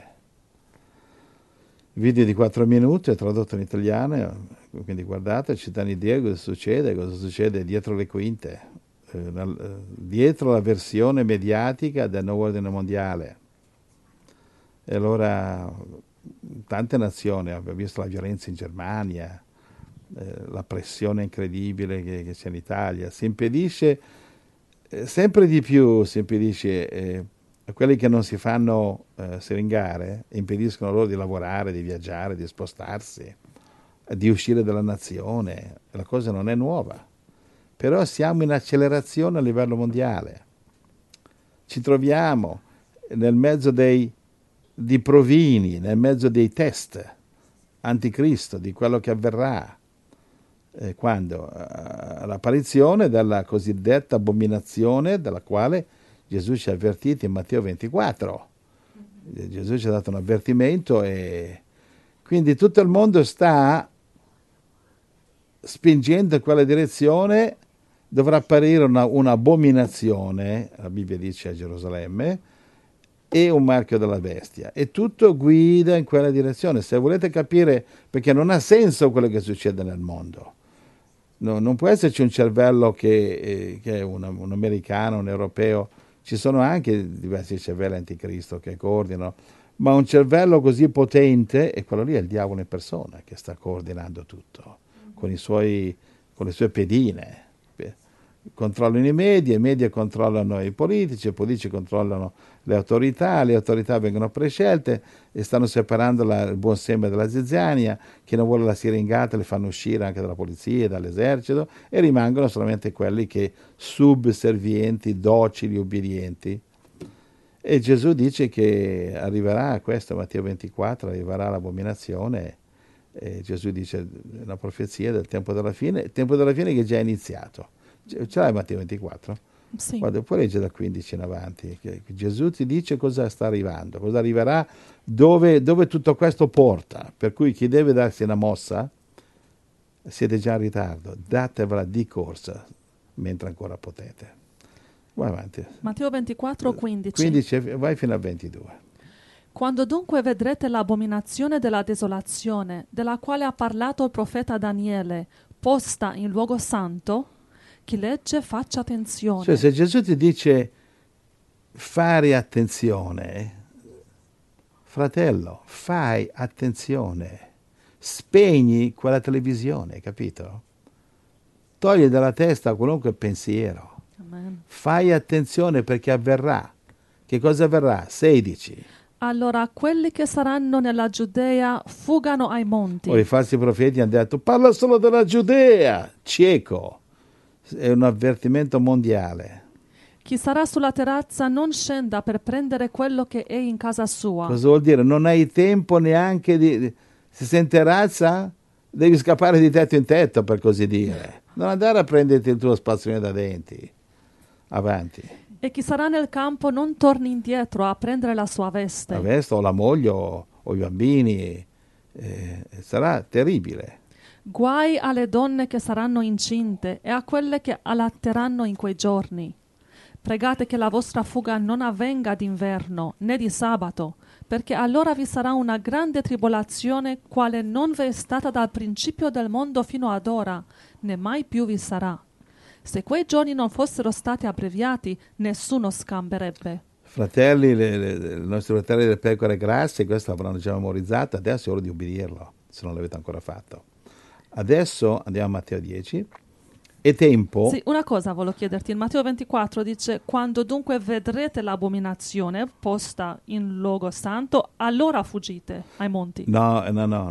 Il video di 4 minuti è tradotto in italiano, quindi guardate, ci danno idea cosa succede dietro le quinte, dietro la versione mediatica del nuovo ordine mondiale. E allora tante nazioni, abbiamo visto la violenza in Germania, la pressione incredibile che c'è in Italia, si impedisce sempre di più, a quelli che non si fanno siringare, impediscono loro di lavorare, di viaggiare, di spostarsi, di uscire dalla nazione. La cosa non è nuova, però siamo in accelerazione a livello mondiale, ci troviamo nel mezzo di provini, nel mezzo dei test anticristo, di quello che avverrà quando l'apparizione della cosiddetta abominazione della quale Gesù ci ha avvertiti in Matteo 24. Gesù ci ha dato un avvertimento e quindi tutto il mondo sta spingendo in quella direzione. Dovrà apparire un'abominazione, la Bibbia dice a Gerusalemme, e un marchio della bestia, e tutto guida in quella direzione. Se volete capire, perché non ha senso quello che succede nel mondo. No, non può esserci un cervello che è un americano, un europeo, ci sono anche diversi cervelli anticristo che coordinano, ma un cervello così potente, e quello lì è il diavolo in persona che sta coordinando tutto, con le sue pedine. controllano i media controllano i politici controllano le autorità vengono prescelte e stanno separando il buon seme dalla zizzania, chi non vuole la siringata le fanno uscire anche dalla polizia, dall'esercito e rimangono solamente quelli che subservienti, docili, ubbidienti. E Gesù dice che arriverà questo, Matteo 24, arriverà l'abominazione. E Gesù dice una profezia del tempo della fine, il tempo della fine che è già iniziato. Ce l'hai Matteo 24? Sì. Guarda, puoi leggere da 15 in avanti. Che Gesù ti dice cosa sta arrivando, cosa arriverà, dove tutto questo porta. Per cui chi deve darsi una mossa, siete già in ritardo, datevela di corsa mentre ancora potete. Vai avanti. Matteo 24, 15. 15, vai fino a 22. Quando dunque vedrete l'abominazione della desolazione, della quale ha parlato il profeta Daniele, posta in luogo santo, chi legge faccia attenzione. Cioè, se Gesù ti dice fare attenzione, fratello, fai attenzione, spegni quella televisione, capito? Togli dalla testa qualunque pensiero. Amen. Fai attenzione perché avverrà. Che cosa avverrà? 16. Allora quelli che saranno nella Giudea fugano ai monti. Ora i falsi profeti hanno detto parla solo della Giudea, cieco. È un avvertimento mondiale. Chi sarà sulla terrazza non scenda per prendere quello che è in casa sua. Cosa vuol dire? Non hai tempo neanche di... Se sei in terrazza, devi scappare di tetto in tetto, per così dire. Non andare a prenderti il tuo spazzolino da denti. Avanti. E chi sarà nel campo non torni indietro a prendere la sua veste. La veste o la moglie o i bambini. Sarà terribile. Guai alle donne che saranno incinte e a quelle che allatteranno in quei giorni. Pregate che la vostra fuga non avvenga d'inverno né di sabato, perché allora vi sarà una grande tribolazione quale non vi è stata dal principio del mondo fino ad ora, né mai più vi sarà. Se quei giorni non fossero stati abbreviati, nessuno scamperebbe. Fratelli, i nostri fratelli delle pecore grasse, questo l'avranno già memorizzato, adesso è ora di ubbidirlo, se non l'avete ancora fatto. Adesso andiamo a Matteo 10. È tempo... Sì, una cosa volevo chiederti. Il Matteo 24 dice: quando dunque vedrete l'abominazione posta in luogo santo, allora fuggite ai monti. No,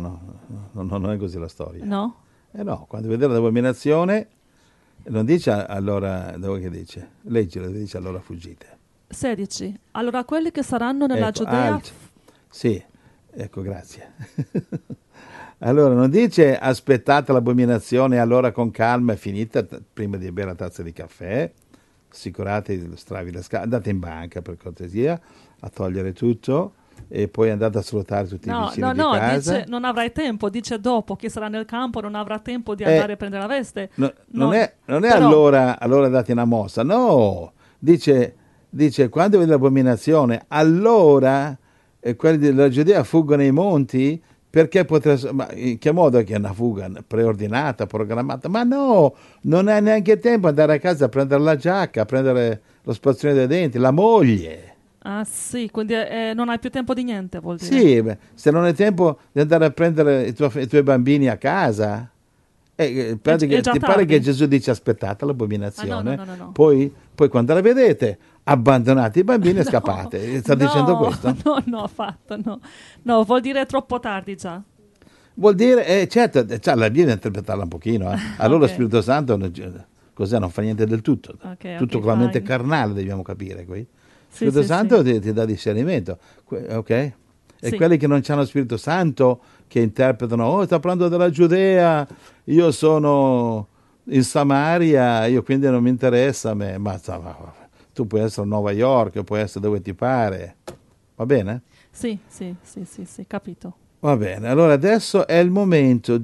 non è così la storia. No? No, quando vedete l'abominazione, non dice allora, dove che dice? Leggilo, dice allora fuggite. 16. Allora quelli che saranno nella Ecco, Giudea... Sì, ecco, grazie. Allora, non dice aspettate l'abominazione, allora con calma è finita, prima di bere la tazza di caffè, assicurate stravi le scale, andate in banca per cortesia a togliere tutto e poi andate a salutare tutti i vicini di casa. Dice non avrai tempo, dice dopo, chi sarà nel campo non avrà tempo di andare a prendere la veste. Non è allora date una mossa, no, dice quando vedi l'abominazione, allora quelli della Giudea fuggono ai monti. Perché ma in che modo è che è una fuga preordinata, programmata? Ma no, non hai neanche tempo di andare a casa a prendere la giacca, a prendere lo spazzolino dei denti, la moglie. Ah sì, quindi non hai più tempo di niente, vuol dire? Sì, se non hai tempo di andare a prendere i tuoi bambini a casa, ti pare che Gesù dice aspettate l'abominazione, no. Poi quando la vedete abbandonate i bambini e scappate. Sta dicendo questo? No, affatto, no. No, vuol dire troppo tardi già. Vuol dire, certo, la Bibbia interpretarla un pochino. Allora lo Spirito Santo cos'è? Non fa niente del tutto. Tutto con la mente carnale dobbiamo capire qui. Il Spirito Santo ti dà discernimento. Ok? E quelli che non hanno Spirito Santo, che interpretano, sta parlando della Giudea, io sono in Samaria, io quindi non mi interessa a me. Ma tu puoi essere a New York, puoi essere dove ti pare. Va bene? Sì, capito. Va bene, allora adesso è il momento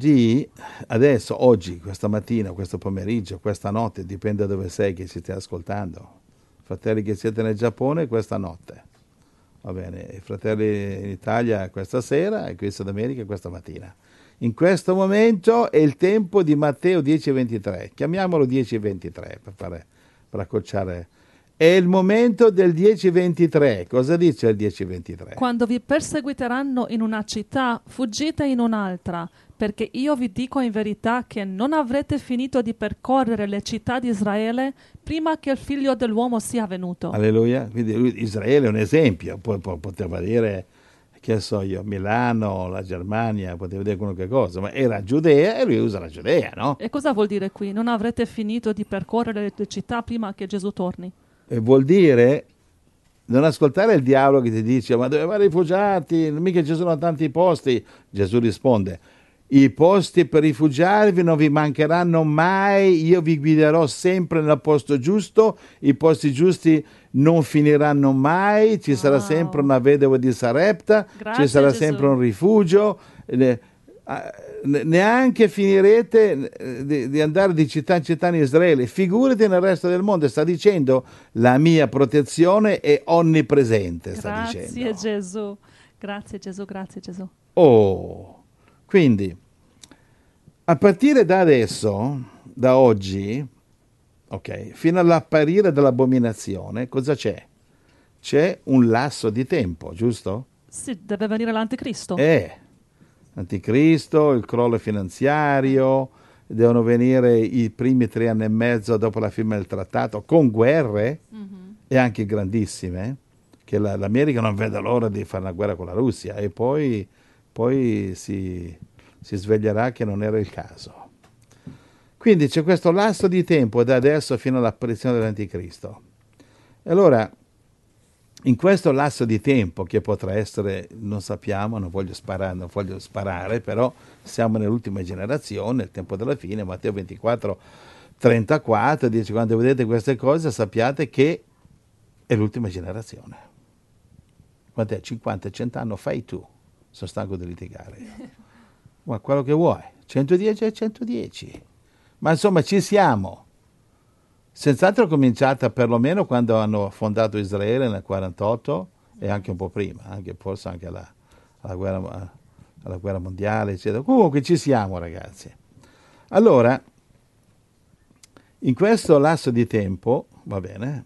oggi, questa mattina, questo pomeriggio, questa notte, dipende da dove sei che ci stai ascoltando. Fratelli che siete nel Giappone, questa notte. Va bene, i fratelli in Italia questa sera e questo d'America questa mattina. In questo momento è il tempo di Matteo 10:23. Chiamiamolo 10:23 per accorciare. È il momento del 10:23. Cosa dice il 10:23? Quando vi perseguiteranno in una città, fuggite in un'altra. perché io vi dico in verità che non avrete finito di percorrere le città di Israele prima che il figlio dell'uomo sia venuto. Alleluia. Quindi Israele è un esempio, poi poteva dire, che so io, Milano, la Germania, poteva dire qualunque cosa, ma era Giudea e lui usa la Giudea, no? E cosa vuol dire qui? Non avrete finito di percorrere le città prima che Gesù torni. E vuol dire non ascoltare il diavolo che ti dice ma dove vanno i rifugiati? Mica ci sono tanti posti. Gesù risponde: i posti per rifugiarvi non vi mancheranno mai, io vi guiderò sempre nel posto giusto, i posti giusti non finiranno mai, ci sarà sempre una vedova di Sarepta, Grazie, ci sarà Gesù. sempre un rifugio, neanche finirete di andare di città in città in Israele, figurati nel resto del mondo. Sta dicendo la mia protezione è onnipresente, sta Grazie dicendo. Gesù. Grazie Gesù, grazie Gesù. Oh, quindi a partire da adesso, da oggi, ok, fino all'apparire dell'abominazione, cosa c'è? C'è un lasso di tempo, giusto? Sì, deve venire l'anticristo. L'anticristo, il crollo finanziario, devono venire i primi 3 anni e mezzo dopo la firma del trattato, con guerre e anche grandissime, che l'America non vede l'ora di fare una guerra con la Russia e poi si sveglierà che non era il caso. Quindi c'è questo lasso di tempo da adesso fino all'apparizione dell'anticristo. E allora, in questo lasso di tempo, che potrà essere, non sappiamo, non voglio sparare, però siamo nell'ultima generazione, il tempo della fine, Matteo 24, 34, dice: quando vedete queste cose sappiate che è l'ultima generazione. Quant'è? 50, 100 anni, fai tu. Sono stanco di litigare. Ma quello che vuoi, 110 è 110. Ma insomma ci siamo. Senz'altro è cominciata perlomeno quando hanno fondato Israele nel 48 e anche un po' prima, forse anche alla guerra mondiale, eccetera. Comunque ci siamo, ragazzi. Allora, in questo lasso di tempo, va bene,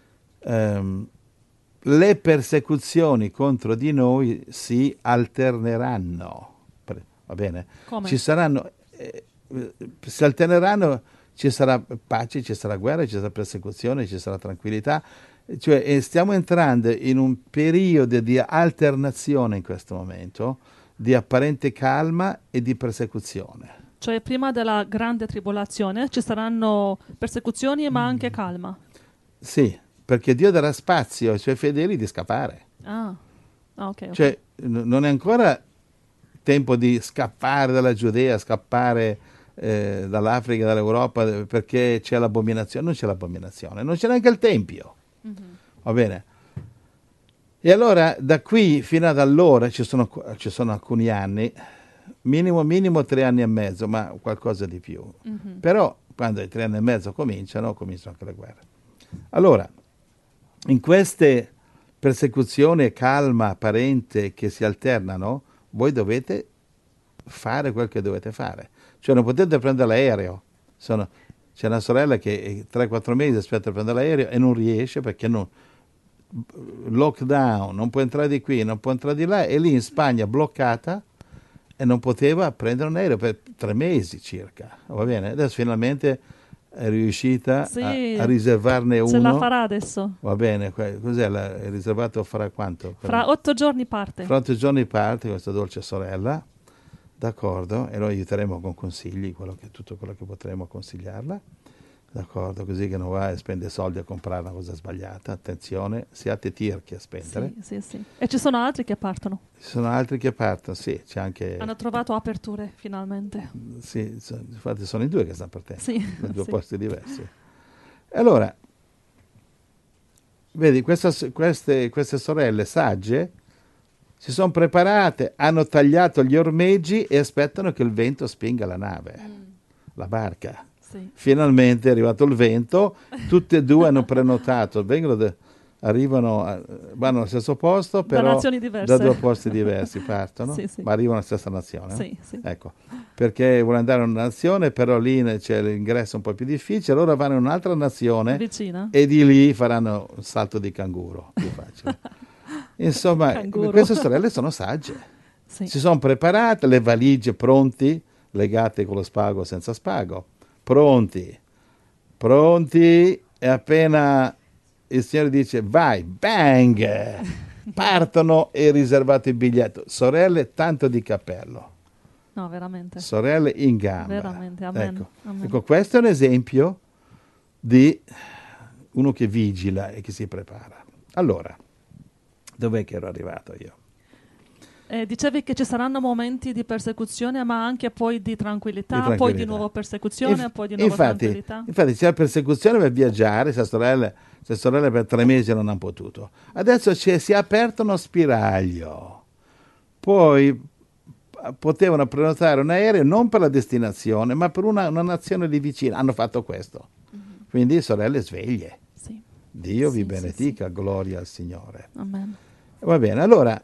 le persecuzioni contro di noi si alterneranno, va bene? Come? Ci saranno, si alterneranno, ci sarà pace, ci sarà guerra, ci sarà persecuzione, ci sarà tranquillità, cioè stiamo entrando in un periodo di alternazione in questo momento, di apparente calma e di persecuzione. Cioè prima della grande tribolazione ci saranno persecuzioni ma anche calma. Sì, perché Dio darà spazio ai suoi fedeli di scappare. Ok. Cioè non è ancora tempo di scappare dalla Giudea, scappare dall'Africa, dall'Europa, perché c'è l'abominazione. Non c'è l'abominazione, non c'è neanche il Tempio. Va bene? E allora da qui fino ad allora ci sono alcuni anni, minimo 3 anni e mezzo, ma qualcosa di più. Però quando i 3 anni e mezzo cominciano anche le guerre. Allora, in queste persecuzioni e calma apparente che si alternano, voi dovete fare quel che dovete fare. Cioè non potete prendere l'aereo. C'è una sorella che 3-4 mesi aspetta per prendere l'aereo e non riesce perché lockdown, non può entrare di qui, non può entrare di là, e lì in Spagna bloccata e non poteva prendere un aereo per 3 mesi circa. Va bene? Adesso finalmente è riuscita a riservarne uno. Ce la farà adesso. Va bene, cos'è? È riservato fra quanto? Fra 8 giorni parte. Fra 8 giorni parte questa dolce sorella. D'accordo, e lo aiuteremo con consigli, tutto quello che potremo consigliarla, d'accordo, così che non va e spende soldi a comprare una cosa sbagliata. Attenzione, siate tirchi a spendere. Sì. E ci sono altri che partono. Ci sono altri che partono, sì, c'è anche... Hanno trovato aperture, finalmente. Sì, infatti sono i 2 che stanno partendo, da 2 posti diversi. E allora, vedi, queste sorelle sagge si sono preparate, hanno tagliato gli ormeggi e aspettano che il vento spinga la nave, la barca. Sì. Finalmente è arrivato il vento, tutte e 2 hanno prenotato, vanno allo stesso posto, però da nazioni diverse. Da 2 posti diversi partono, Sì. ma arrivano alla stessa nazione. Sì. Ecco, perché vuole andare in una nazione, però lì c'è l'ingresso un po' più difficile, allora vanno in un'altra nazione vicina e di lì faranno un salto di canguro, più facile. Insomma, queste sorelle sono sagge. Sì. Si sono preparate, le valigie pronti, legate con lo spago o senza spago, pronti, e appena il Signore dice vai, bang, partono e riservato il biglietto. Sorelle, tanto di cappello. No, veramente. Sorelle in gamba. Veramente, amen. Ecco. Amen. Ecco, questo è un esempio di uno che vigila e che si prepara. Allora, dov'è che ero arrivato io? Dicevi che ci saranno momenti di persecuzione, ma anche poi di tranquillità, poi di nuovo persecuzione, poi di nuovo tranquillità. Infatti c'è la persecuzione per viaggiare, se sorelle per 3 mesi non hanno potuto. Adesso si è aperto uno spiraglio. Poi potevano prenotare un aereo non per la destinazione, ma per una nazione lì vicina. Hanno fatto questo. Quindi sorelle sveglie. Sì. Dio vi Sì, benedica, sì. gloria al Signore. Amen. Va bene, allora,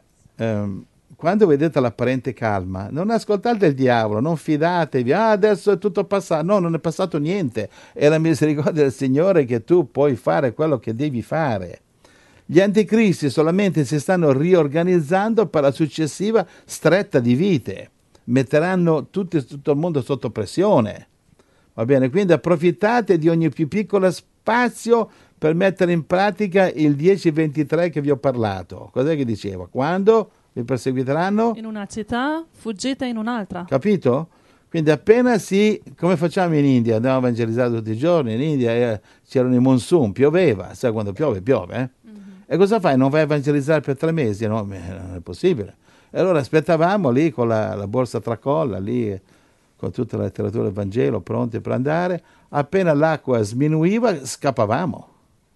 quando vedete l'apparente calma, non ascoltate il diavolo, non fidatevi, adesso è tutto passato. No, non è passato niente. È la misericordia del Signore che tu puoi fare quello che devi fare. Gli anticristi solamente si stanno riorganizzando per la successiva stretta di vite. Metteranno tutto il mondo sotto pressione. Va bene, quindi approfittate di ogni più piccolo spazio per mettere in pratica il 10-23 che vi ho parlato. Cos'è che diceva? Quando vi perseguiteranno? In una città, fuggite in un'altra. Capito? Quindi appena come facciamo in India, andiamo a evangelizzare tutti i giorni, in India c'erano i monsoon, pioveva, sai quando piove, piove, E cosa fai? Non vai a evangelizzare per 3 mesi? No, non è possibile. E allora aspettavamo lì con la borsa tracolla, lì con tutta la letteratura del Vangelo, pronti per andare. Appena l'acqua sminuiva, scappavamo.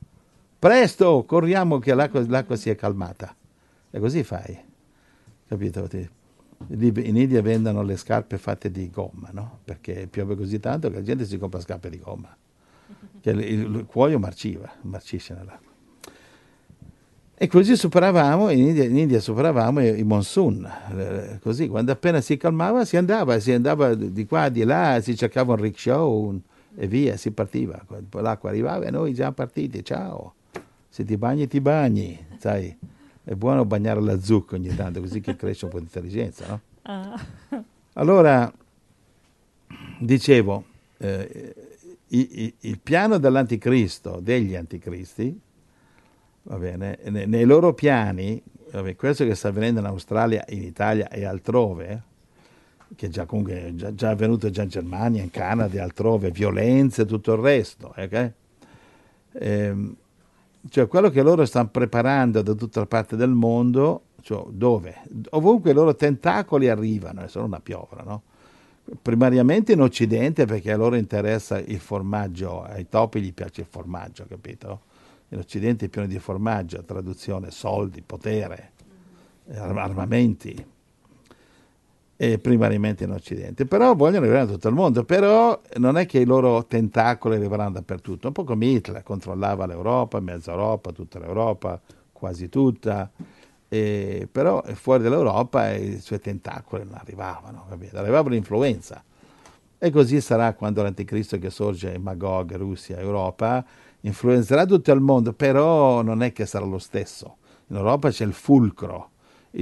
Presto, corriamo che l'acqua si è calmata. E così fai. Capito? In India vendono le scarpe fatte di gomma, no? Perché piove così tanto che la gente si compra scarpe di gomma. Che il cuoio marcisce nell'acqua. E così superavamo, in India superavamo i monsoon, così, quando appena si calmava si andava di qua, di là, si cercava un rickshaw e via, si partiva. Poi l'acqua arrivava e noi già partiti, ciao, se ti bagni, sai, è buono bagnare la zucca ogni tanto, così che cresce un po' di intelligenza, no? Allora, dicevo, il piano dell'anticristo, degli anticristi, va bene, nei loro piani, questo che sta avvenendo in Australia, in Italia e altrove, che già comunque già avvenuto già in Germania, in Canada e altrove, violenze e tutto il resto, okay? Cioè quello che loro stanno preparando da tutta la parte del mondo, cioè dove? Ovunque i loro tentacoli arrivano, e sono una piovra, no? Primariamente in Occidente, perché a loro interessa il formaggio, ai topi gli piace il formaggio, capito? In Occidente è pieno di formaggio, traduzione, soldi, potere, armamenti, e primariamente in Occidente. Però vogliono arrivare a tutto il mondo, però non è che i loro tentacoli arriveranno dappertutto, un po' come Hitler, controllava l'Europa, mezza Europa, tutta l'Europa, quasi tutta, però fuori dall'Europa i suoi tentacoli non arrivavano, capito? Arrivava l'influenza. E così sarà quando l'anticristo che sorge in Magog, Russia, Europa, influenzerà tutto il mondo, però non è che sarà lo stesso. In Europa c'è il fulcro,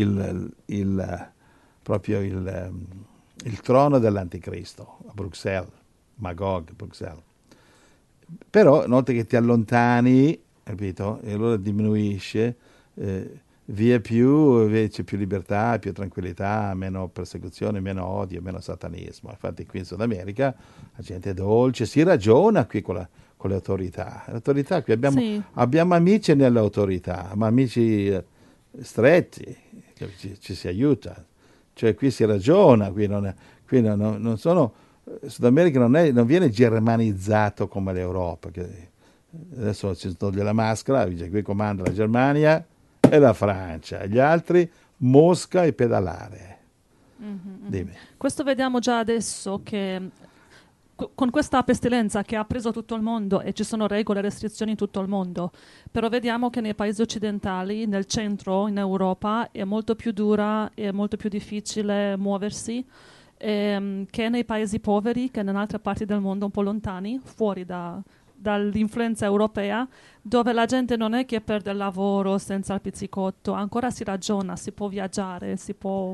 proprio il trono dell'anticristo, a Bruxelles, Magog, Bruxelles. Però nota che ti allontani, capito? E allora diminuisce, via c'è più libertà, più tranquillità, meno persecuzione, meno odio, meno satanismo. Infatti qui in Sud America la gente è dolce, si ragiona qui con le autorità. L'autorità qui abbiamo amici nelle autorità, ma amici stretti, che ci si aiuta. Cioè qui si ragiona, qui non sono, Sud America non viene germanizzato come l'Europa, che adesso si toglie la maschera, qui comanda la Germania e la Francia, gli altri Mosca e pedalare. Dimmi. Questo vediamo già adesso che con questa pestilenza che ha preso tutto il mondo e ci sono regole e restrizioni in tutto il mondo, però vediamo che nei paesi occidentali, nel centro, in Europa, è molto più dura e molto più difficile muoversi che nei paesi poveri, che in altre parti del mondo un po' lontani, fuori dall'influenza europea, dove la gente non è che perde il lavoro senza il pizzicotto, ancora si ragiona, si può viaggiare, si può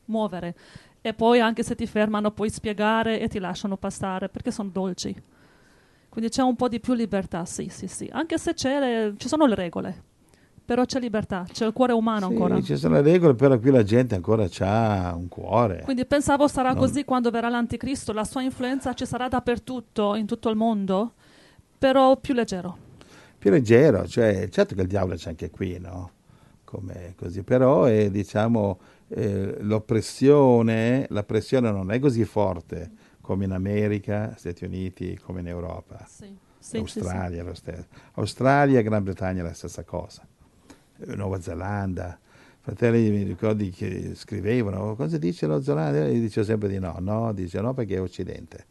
muovere. E poi anche se ti fermano puoi spiegare e ti lasciano passare perché sono dolci. Quindi c'è un po' di più libertà, sì. Anche se ci sono le regole, però c'è libertà, c'è il cuore umano ancora. Sì, ci sono le regole, però qui la gente ancora ha un cuore. Quindi pensavo sarà Non- così quando verrà l'anticristo, la sua influenza ci sarà dappertutto, in tutto il mondo, però più leggero. Più leggero, cioè, certo che il diavolo c'è anche qui, no? Come così, però diciamo, la pressione non è così forte come in America, Stati Uniti, come in Europa. Sì. Australia è lo stesso. Australia e Gran Bretagna è la stessa cosa. Nuova Zelanda. Fratelli mi ricordi che scrivevano, cosa dice Nuova Zelanda? E dicevo sempre di no, dice no perché è Occidente.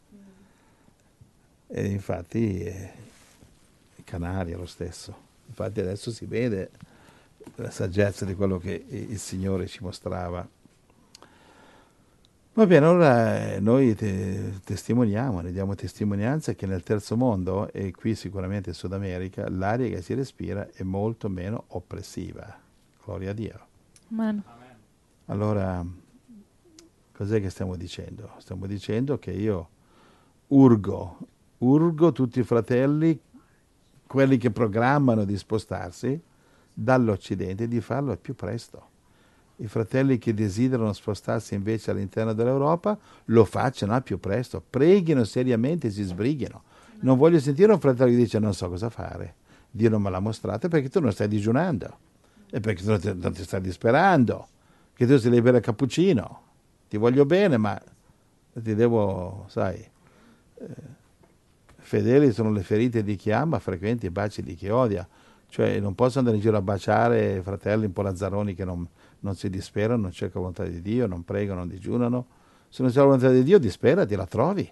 E infatti Canaria è lo stesso. Infatti adesso si vede la saggezza di quello che il Signore ci mostrava. Va bene, allora noi testimoniamo, ne diamo testimonianza che nel terzo mondo, e qui sicuramente in Sud America, l'aria che si respira è molto meno oppressiva. Gloria a Dio. Amen. Allora, cos'è che stiamo dicendo? Stiamo dicendo che io urgo tutti i fratelli, quelli che programmano di spostarsi dall'Occidente, di farlo al più presto. I fratelli che desiderano spostarsi invece all'interno dell'Europa lo facciano al più presto, preghino seriamente e si sbrighino. Non voglio sentire un fratello che dice non so cosa fare. Dio non me l'ha mostrato perché tu non stai digiunando e perché tu non ti stai disperando, che tu si devi bere il cappuccino. Ti voglio bene, ma ti devo, sai, fedeli sono le ferite di chi ama, frequenti i baci di chi odia. Cioè non posso andare in giro a baciare fratelli un po' lazzaroni che non si disperano, non cercano la volontà di Dio, non pregano, non digiunano. Se non c'è la volontà di Dio, disperati, la trovi.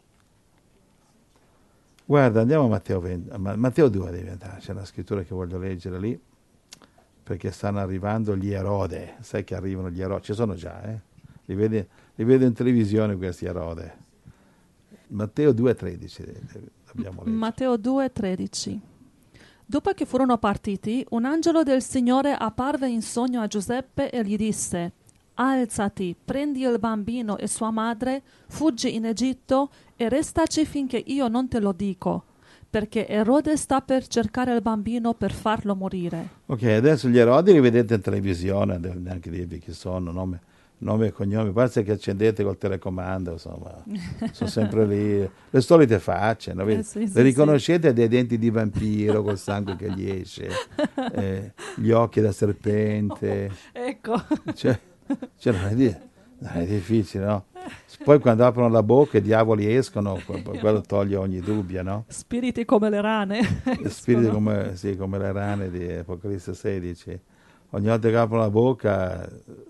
Guarda, andiamo a Matteo 20, Matteo 2 devi andare, c'è una scrittura che voglio leggere lì, perché stanno arrivando gli Erode, sai che arrivano gli Erode, ci sono già, li vedo in televisione questi Erode. Matteo 2,13 dobbiamo leggere. Matteo 2,13. Dopo che furono partiti, un angelo del Signore apparve in sogno a Giuseppe e gli disse: Alzati, prendi il bambino e sua madre, fuggi in Egitto e restaci finché io non te lo dico, perché Erode sta per cercare il bambino per farlo morire. Ok, adesso gli Erodi li vedete in televisione, non devo neanche dirvi chi sono, nome e cognome, basta che accendete col telecomando, insomma, sono sempre lì, le solite facce, no? Le riconoscete dai denti di vampiro col sangue che gli esce, gli occhi da serpente. Ecco. Cioè non è difficile, no? Poi quando aprono la bocca i diavoli escono, quello toglie ogni dubbio, no? Spiriti come le rane. Spiriti come le rane di Apocalisse 16. Ogni volta che aprono la bocca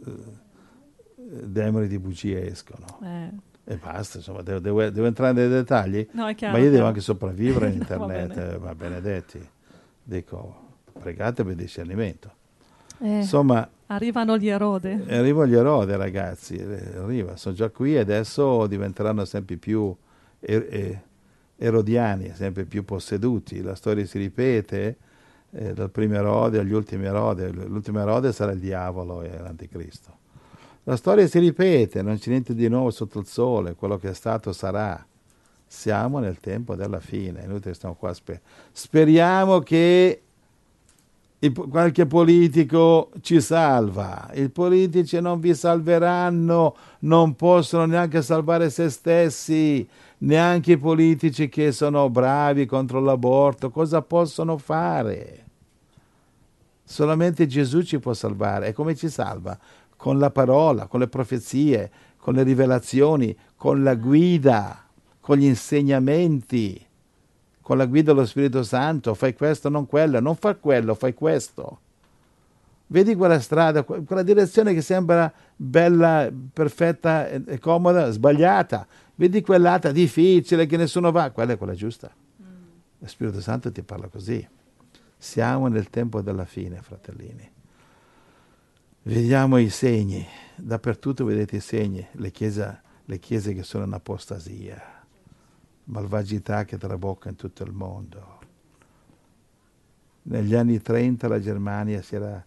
demoni di bugie escono. E basta, insomma, devo entrare nei dettagli? No, è chiaro, ma io devo chiaro. anche sopravvivere in internet, Va bene. ma benedetti. Dico, pregate per discernimento. Insomma, arrivano gli Erode. Arrivano gli Erode, ragazzi, sono già qui e adesso diventeranno sempre più erodiani, sempre più posseduti. La storia si ripete dal primo Erode agli ultimi Erode. L'ultimo Erode sarà il diavolo e l'anticristo. La storia si ripete, non c'è niente di nuovo sotto il sole, quello che è stato sarà. Siamo nel tempo della fine, è inutile che stiamo qua speriamo che qualche politico ci salva. I politici non vi salveranno, non possono neanche salvare se stessi, neanche i politici che sono bravi contro l'aborto, cosa possono fare? Solamente Gesù ci può salvare. E come ci salva? Con la parola, con le profezie, con le rivelazioni, con la guida, con gli insegnamenti, con la guida dello Spirito Santo. Fai questo, non quello, non fai quello, fai questo. Vedi quella strada, quella direzione che sembra bella, perfetta e comoda, sbagliata. Vedi quell'altra difficile che nessuno va, quella è quella giusta. Lo Spirito Santo ti parla così. Siamo nel tempo della fine, fratellini. Vediamo i segni, dappertutto vedete i segni, le chiese che sono in apostasia, malvagità che trabocca in tutto il mondo. Negli anni 30 la Germania si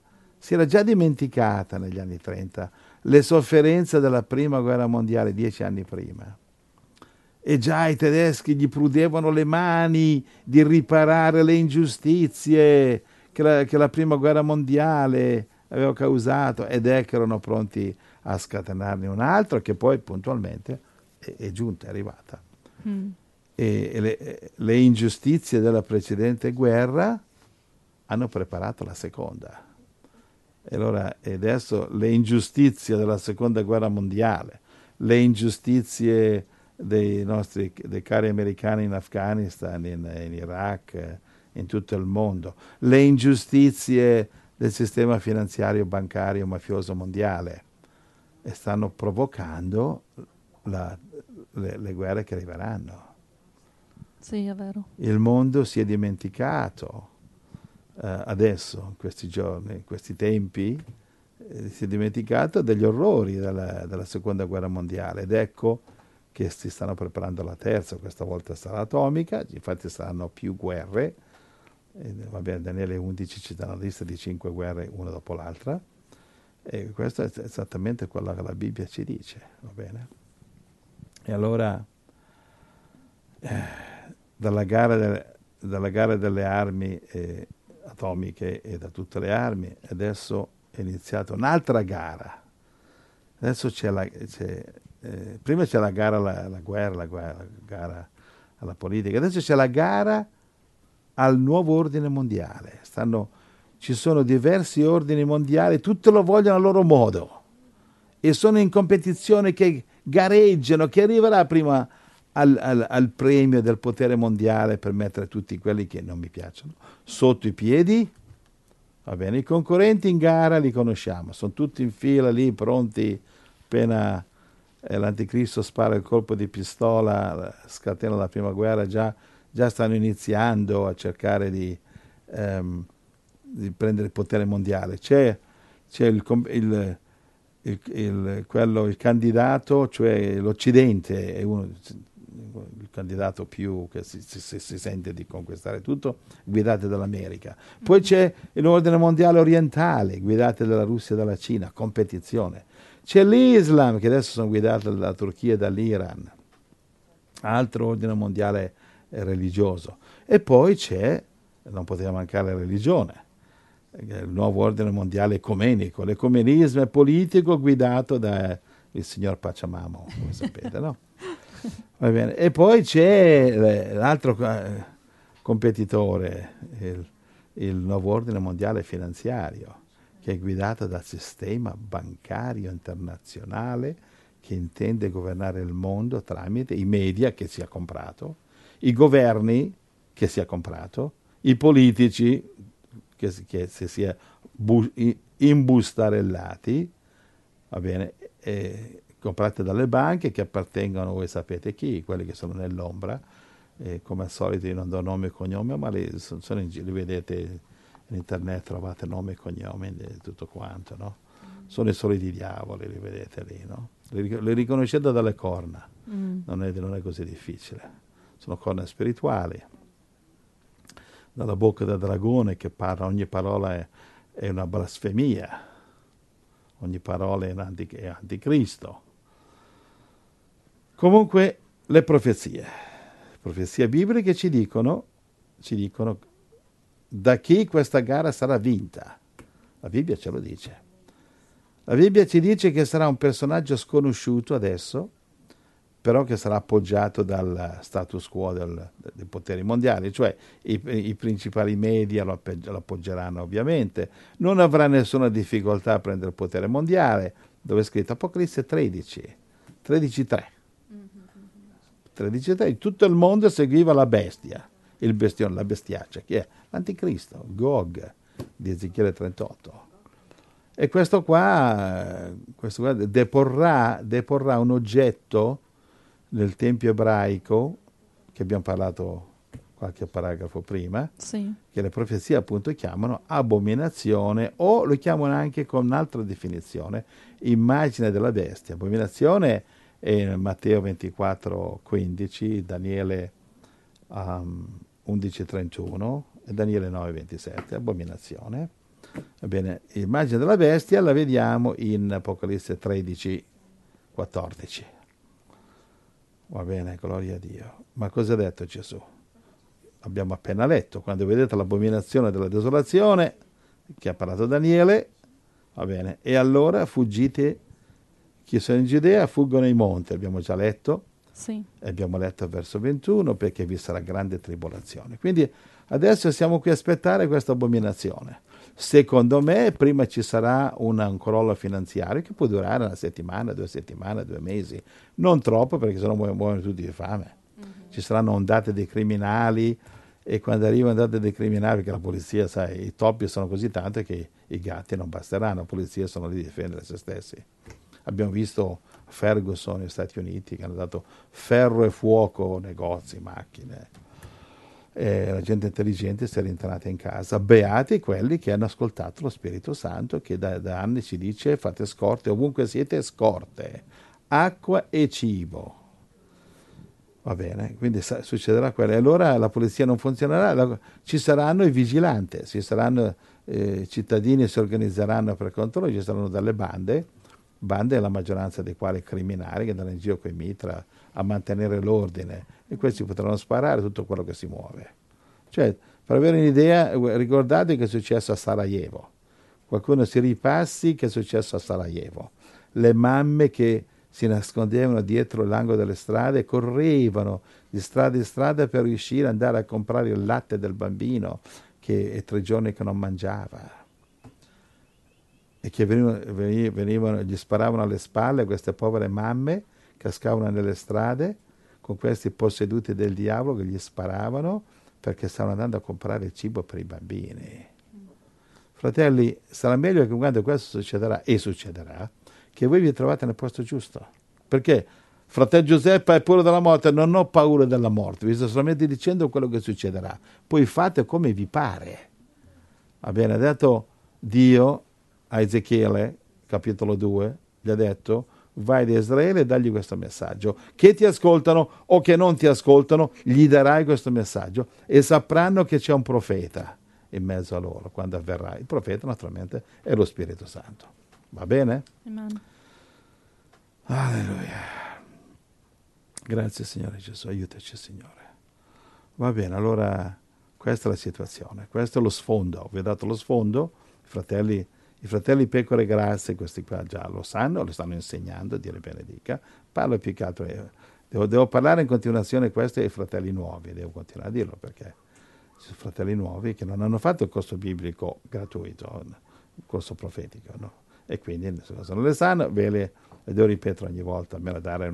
si era già dimenticata negli anni 30 le sofferenze della prima guerra mondiale 10 anni prima. E già i tedeschi gli prudevano le mani di riparare le ingiustizie che la prima guerra mondiale aveva causato, ed ecco erano pronti a scatenarne un altro che poi puntualmente è giunta, è arrivata. E le ingiustizie della precedente guerra hanno preparato la seconda. E allora adesso le ingiustizie della seconda guerra mondiale, le ingiustizie dei cari americani in Afghanistan, in Iraq, in tutto il mondo, le ingiustizie del sistema finanziario bancario mafioso mondiale, e stanno provocando le guerre che arriveranno. Sì, è vero. Il mondo si è dimenticato adesso, in questi giorni, in questi tempi, si è dimenticato degli orrori della seconda guerra mondiale, ed ecco che si stanno preparando la terza, questa volta sarà atomica, infatti saranno più guerre. Va bene, Daniele 11 ci dà una lista di 5 guerre una dopo l'altra, e questo è esattamente quello che la Bibbia ci dice, va bene? E allora dalla gara delle armi atomiche e da tutte le armi, adesso è iniziata un'altra gara. Adesso prima c'è la gara alla guerra, la gara alla politica, adesso c'è la gara al nuovo ordine mondiale. Ci sono diversi ordini mondiali, tutti lo vogliono a loro modo e sono in competizione, che gareggiano, che arriverà prima al premio del potere mondiale per mettere tutti quelli che non mi piacciono sotto i piedi. Va bene, i concorrenti in gara li conosciamo, sono tutti in fila lì, pronti, appena l'anticristo spara il colpo di pistola, scatena la prima guerra, già stanno iniziando a cercare di prendere il potere mondiale. C'è il candidato, cioè l'Occidente, è il candidato più che si sente di conquistare tutto, guidate dall'America. Poi c'è l'ordine mondiale orientale, guidate dalla Russia e dalla Cina, competizione. C'è l'Islam, che adesso sono guidate dalla Turchia e dall'Iran, altro ordine mondiale religioso. E poi non poteva mancare la religione, il nuovo ordine mondiale ecumenico. L'ecumenismo è politico, guidato dal signor Pachamamo, come sapete, no? Va bene. E poi c'è l'altro competitore, il nuovo ordine mondiale finanziario, che è guidato dal sistema bancario internazionale, che intende governare il mondo tramite i media che si è comprato, i governi che si è comprato, i politici che si è imbustarellati, va bene, comprate dalle banche che appartengono, voi sapete chi, quelli che sono nell'ombra, come al solito io non do nome e cognome, ma li vedete in internet, trovate nome e cognome e tutto quanto, no? Sono i soliti diavoli, li vedete lì, no? Li riconoscete dalle corna, non è così difficile. Sono corna spirituali, dalla bocca del dragone che parla, ogni parola è una blasfemia, ogni parola è anticristo. Comunque le profezie bibliche ci dicono da chi questa gara sarà vinta. La Bibbia ce lo dice. La Bibbia ci dice che sarà un personaggio sconosciuto adesso, però che sarà appoggiato dal status quo dei poteri mondiali, cioè i principali media lo appoggeranno ovviamente, non avrà nessuna difficoltà a prendere il potere mondiale, dove è scritto Apocalisse 13:3. 13:3, tutto il mondo seguiva la bestia, il bestione, la bestiaccia, che è l'anticristo, Gog, di Ezechiele 38. E questo qua deporrà un oggetto nel Tempio ebraico, che abbiamo parlato qualche paragrafo prima, sì, che le profezie appunto chiamano abominazione, o lo chiamano anche con un'altra definizione, immagine della bestia. Abominazione è in Matteo 24:15, Daniele 11:31 e Daniele 9:27, abominazione. Va bene, l'immagine della bestia la vediamo in Apocalisse 13, 14. Va bene, gloria a Dio. Ma cosa ha detto Gesù? Abbiamo appena letto, quando vedete l'abominazione della desolazione, che ha parlato Daniele, va bene, e allora fuggite, chi sono in Giudea fuggono ai monti, abbiamo già letto, Sì. abbiamo letto il verso 21, perché vi sarà grande tribolazione. Quindi adesso siamo qui a aspettare questa abominazione. Secondo me prima ci sarà un crollo finanziario che può durare una settimana, 2 mesi, non troppo perché sennò muoiono tutti di fame. Ci saranno ondate di criminali e quando arrivano ondate di criminali, perché la polizia, sai, i topi sono così tanti che i gatti non basteranno, la polizia sono lì a difendere se stessi. Abbiamo visto Ferguson negli Stati Uniti che hanno dato ferro e fuoco, negozi, macchine. La gente intelligente si è rintanata in casa. Beati quelli che hanno ascoltato lo Spirito Santo che da anni ci dice fate scorte, ovunque siete scorte, acqua e cibo. Va bene, quindi succederà quello. E allora la polizia non funzionerà, ci saranno i vigilanti, ci saranno cittadini si organizzeranno per controllo, ci saranno delle bande la maggioranza dei quali criminali che andranno in giro con i mitra a mantenere l'ordine e questi potranno sparare tutto quello che si muove. Cioè, per avere un'idea, ricordate che è successo a Sarajevo. Qualcuno si ripassi che è successo a Sarajevo. Le mamme che si nascondevano dietro l'angolo delle strade e correvano di strada in strada per riuscire ad andare a comprare il latte del bambino che è 3 giorni che non mangiava. E che venivano, gli sparavano alle spalle queste povere mamme, cascavano nelle strade con questi posseduti del diavolo che gli sparavano perché stavano andando a comprare il cibo per i bambini. Fratelli, sarà meglio che quando questo succederà, e succederà, che voi vi trovate nel posto giusto. Perché fratello Giuseppe è paura della morte, non ho paura della morte, vi sto solamente dicendo quello che succederà. Poi fate come vi pare. Va bene, ha detto Dio a Ezechiele, capitolo 2, gli ha detto vai da Israele e dagli questo messaggio. Che ti ascoltano o che non ti ascoltano, gli darai questo messaggio e sapranno che c'è un profeta in mezzo a loro quando avverrà. Il profeta naturalmente è lo Spirito Santo. Va bene? Amen. Alleluia. Grazie Signore Gesù, aiutaci Signore. Va bene, allora questa è la situazione, questo è lo sfondo. Vi ho dato lo sfondo, i fratelli pecore grasse, questi qua già lo sanno, lo stanno insegnando, Dio li benedica. Parlo più che altro, devo parlare in continuazione questi ai fratelli nuovi, devo continuare a dirlo perché ci sono fratelli nuovi che non hanno fatto il corso biblico gratuito, il corso profetico, no? E quindi se non le sanno, le devo ripetere ogni volta, almeno dare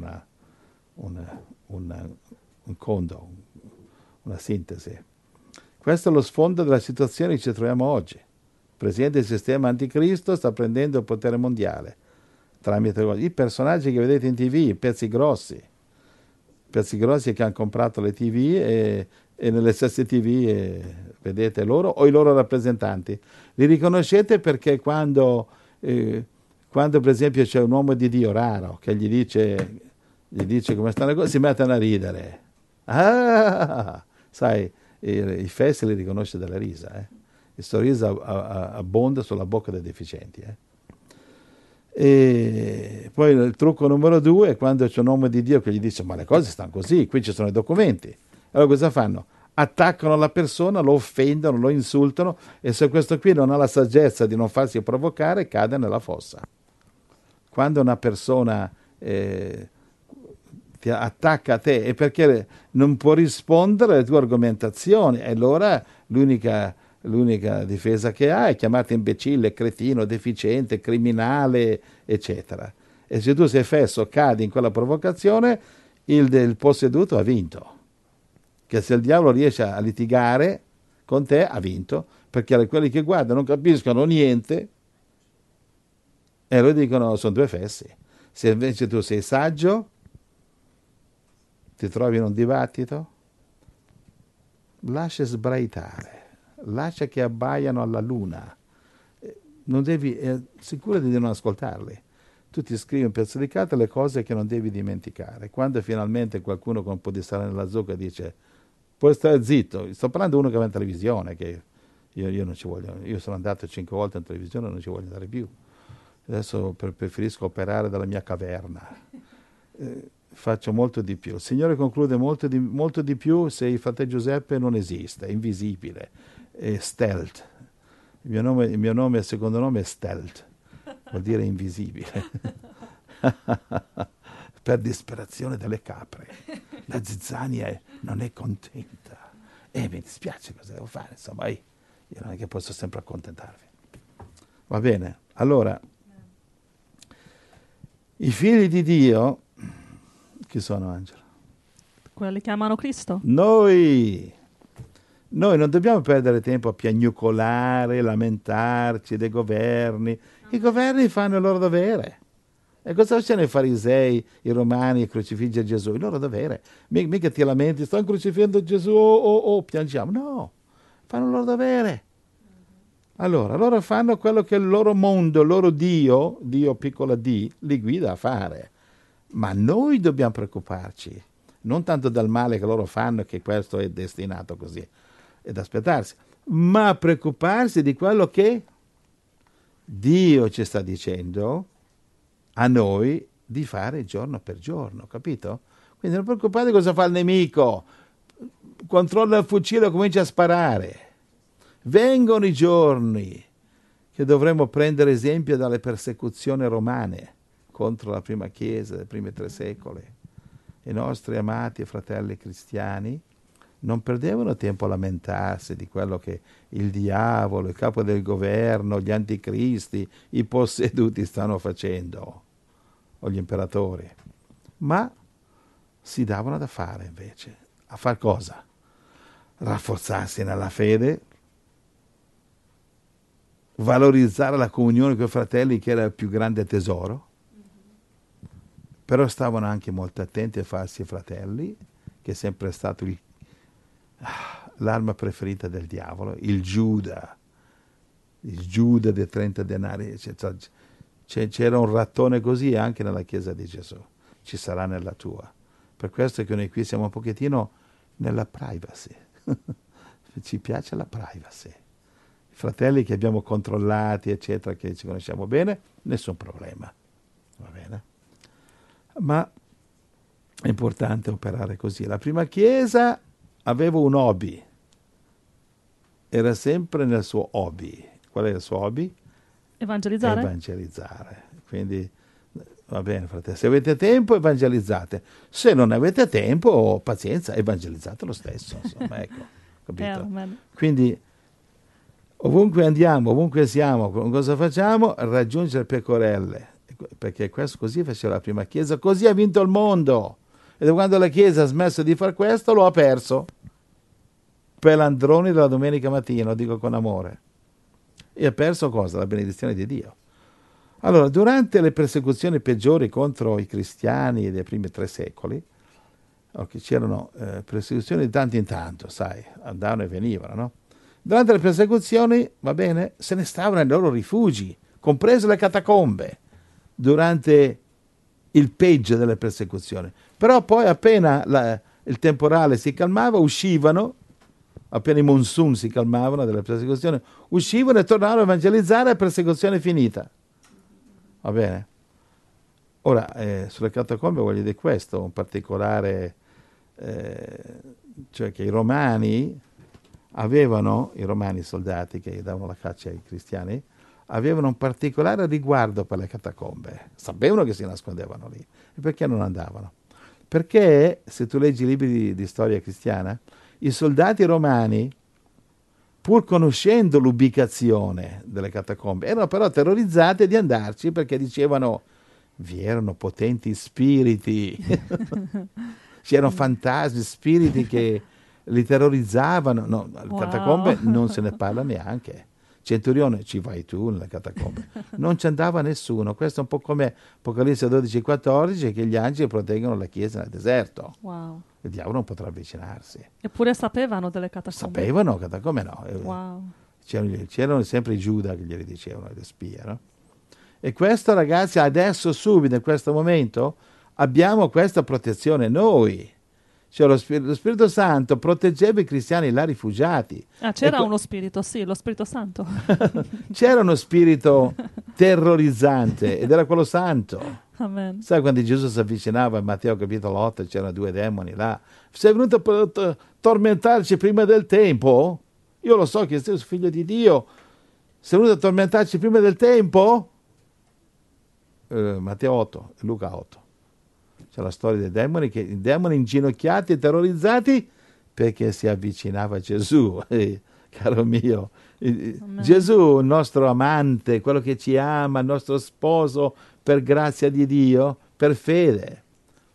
un conto, una sintesi. Questo è lo sfondo della situazione che ci troviamo oggi. Il presidente del sistema anticristo sta prendendo il potere mondiale tramite i personaggi che vedete in TV, i pezzi grossi che hanno comprato le TV e nelle stesse TV vedete loro o i loro rappresentanti. Li riconoscete perché quando per esempio c'è un uomo di Dio raro che gli dice come stanno le cose, si mettono a ridere. Sai, i fessi li riconosce dalle risa, Il sorriso abbonda sulla bocca dei deficienti, E poi il trucco numero 2 è quando c'è un uomo di Dio che gli dice ma le cose stanno così, qui ci sono i documenti. Allora cosa fanno? Attaccano la persona, lo offendono, lo insultano e se questo qui non ha la saggezza di non farsi provocare cade nella fossa. Quando una persona ti attacca a te è perché non può rispondere alle tue argomentazioni e allora l'unica difesa che ha è chiamarti imbecille, cretino, deficiente, criminale, eccetera. E se tu sei fesso, cadi in quella provocazione, il posseduto ha vinto. Che se il diavolo riesce a litigare con te, ha vinto, perché quelli che guardano non capiscono niente e loro dicono sono 2 fessi. Se invece tu sei saggio, ti trovi in un dibattito, lascia sbraitare. Lascia che abbaiano alla luna, non devi, sicurati di non ascoltarli. Tu ti scrivi un pezzo di carta le cose che non devi dimenticare. Quando finalmente qualcuno con un po' di sale nella zucca dice puoi stare zitto, sto parlando di uno che va in televisione, che Io non ci voglio, io sono andato 5 volte in televisione, non ci voglio andare più. Adesso preferisco operare dalla mia caverna. Faccio molto di più. Il Signore conclude molto di più se il fratello Giuseppe non esiste, è invisibile, è stealth. Il mio secondo nome è stealth, vuol dire invisibile. Per disperazione delle capre. La zizzania non è contenta. Mi dispiace, cosa devo fare? Insomma, io non è che posso sempre accontentarvi. Va bene, allora, i figli di Dio, chi sono, Angelo? Quelli che amano Cristo. Noi non dobbiamo perdere tempo a piagnucolare, lamentarci dei governi. I governi fanno il loro dovere. E cosa facevano i farisei, i romani, a crocifiggere Gesù? Il loro dovere. Mica ti lamenti, stanno crocifiggendo Gesù, piangiamo. No, fanno il loro dovere. Allora, loro fanno quello che il loro mondo, il loro Dio piccola D, li guida a fare. Ma noi dobbiamo preoccuparci, non tanto dal male che loro fanno, che questo è destinato così, ed aspettarsi, ma preoccuparsi di quello che Dio ci sta dicendo a noi di fare giorno per giorno, capito? Quindi non preoccupate cosa fa il nemico, controlla il fucile e comincia a sparare. Vengono i giorni che dovremo prendere esempio dalle persecuzioni romane contro la prima Chiesa dei primi 3 secoli. I nostri amati fratelli cristiani non perdevano tempo a lamentarsi di quello che il diavolo, il capo del governo, gli anticristi, i posseduti stanno facendo, o gli imperatori, ma si davano da fare invece. A far cosa? Rafforzarsi nella fede, valorizzare la comunione con i fratelli, che era il più grande tesoro, però stavano anche molto attenti ai falsi fratelli, che è sempre stato l'arma preferita del diavolo, il Giuda dei 30 denari. C'era un rattone così anche nella Chiesa di Gesù, ci sarà nella tua. Per questo che noi qui siamo un pochettino nella privacy, ci piace la privacy. I fratelli che abbiamo controllati, eccetera, che ci conosciamo bene, nessun problema, va bene? Ma è importante operare così. La prima Chiesa aveva un hobby, era sempre nel suo hobby. Qual è il suo hobby? Evangelizzare. Quindi va bene, fratelli, se avete tempo evangelizzate, se non avete tempo, pazienza, evangelizzate lo stesso, insomma, ecco, capito? Quindi ovunque andiamo, ovunque siamo, cosa facciamo? Raggiungere pecorelle, perché questo così faceva la prima Chiesa, così ha vinto il mondo. E quando la Chiesa ha smesso di fare questo, lo ha perso. Pelandroni della domenica mattina, lo dico con amore. E ha perso cosa? La benedizione di Dio. Allora, durante le persecuzioni peggiori contro i cristiani dei primi 3 secoli, c'erano persecuzioni di tanto in tanto, sai, andavano e venivano, no? Durante le persecuzioni, va bene, se ne stavano nei loro rifugi, comprese le catacombe, durante il peggio delle persecuzioni. Però poi appena il temporale si calmava, uscivano, appena i monsoon si calmavano delle persecuzioni, uscivano e tornavano a evangelizzare, e persecuzione finita. Va bene? Ora, sulle catacombe voglio dire questo, un particolare, cioè che i romani soldati che davano la caccia ai cristiani, avevano un particolare riguardo per le catacombe. Sapevano che si nascondevano lì. E perché non andavano? Perché, se tu leggi i libri di storia cristiana, i soldati romani, pur conoscendo l'ubicazione delle catacombe, erano però terrorizzati di andarci perché dicevano vi erano potenti spiriti, c'erano fantasmi, spiriti che li terrorizzavano. No, le catacombe non se ne parla neanche. Centurione, ci vai tu nelle catacombe. Non ci andava nessuno. Questo è un po' come Apocalisse 12,14, che gli angeli proteggono la chiesa nel deserto. Wow. Il diavolo non potrà avvicinarsi. Eppure sapevano delle catacombe. Sapevano, catacombe no. Wow. C'erano sempre i Giuda che glieli dicevano, le spie, no? E questo, ragazzi, adesso, subito, in questo momento, abbiamo questa protezione noi. Cioè lo Spirito Santo proteggeva i cristiani là rifugiati. C'era uno spirito, sì, lo Spirito Santo. C'era uno spirito terrorizzante ed era quello santo. Amen. Sai, quando Gesù si avvicinava in Matteo capitolo 8 c'erano 2 demoni là. Sei venuto per tormentarci prima del tempo? Io lo so che sei figlio di Dio. Sei venuto a tormentarci prima del tempo? Matteo 8 e Luca 8. C'è la storia dei demoni, che i demoni inginocchiati e terrorizzati perché si avvicinava a Gesù. Caro mio, Gesù, il nostro amante, quello che ci ama, il nostro sposo per grazia di Dio, per fede.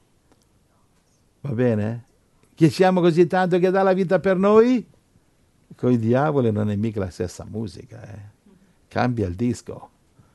Va bene? Che ci ama così tanto che dà la vita per noi? Con i diavoli non è mica la stessa musica. Cambia il disco.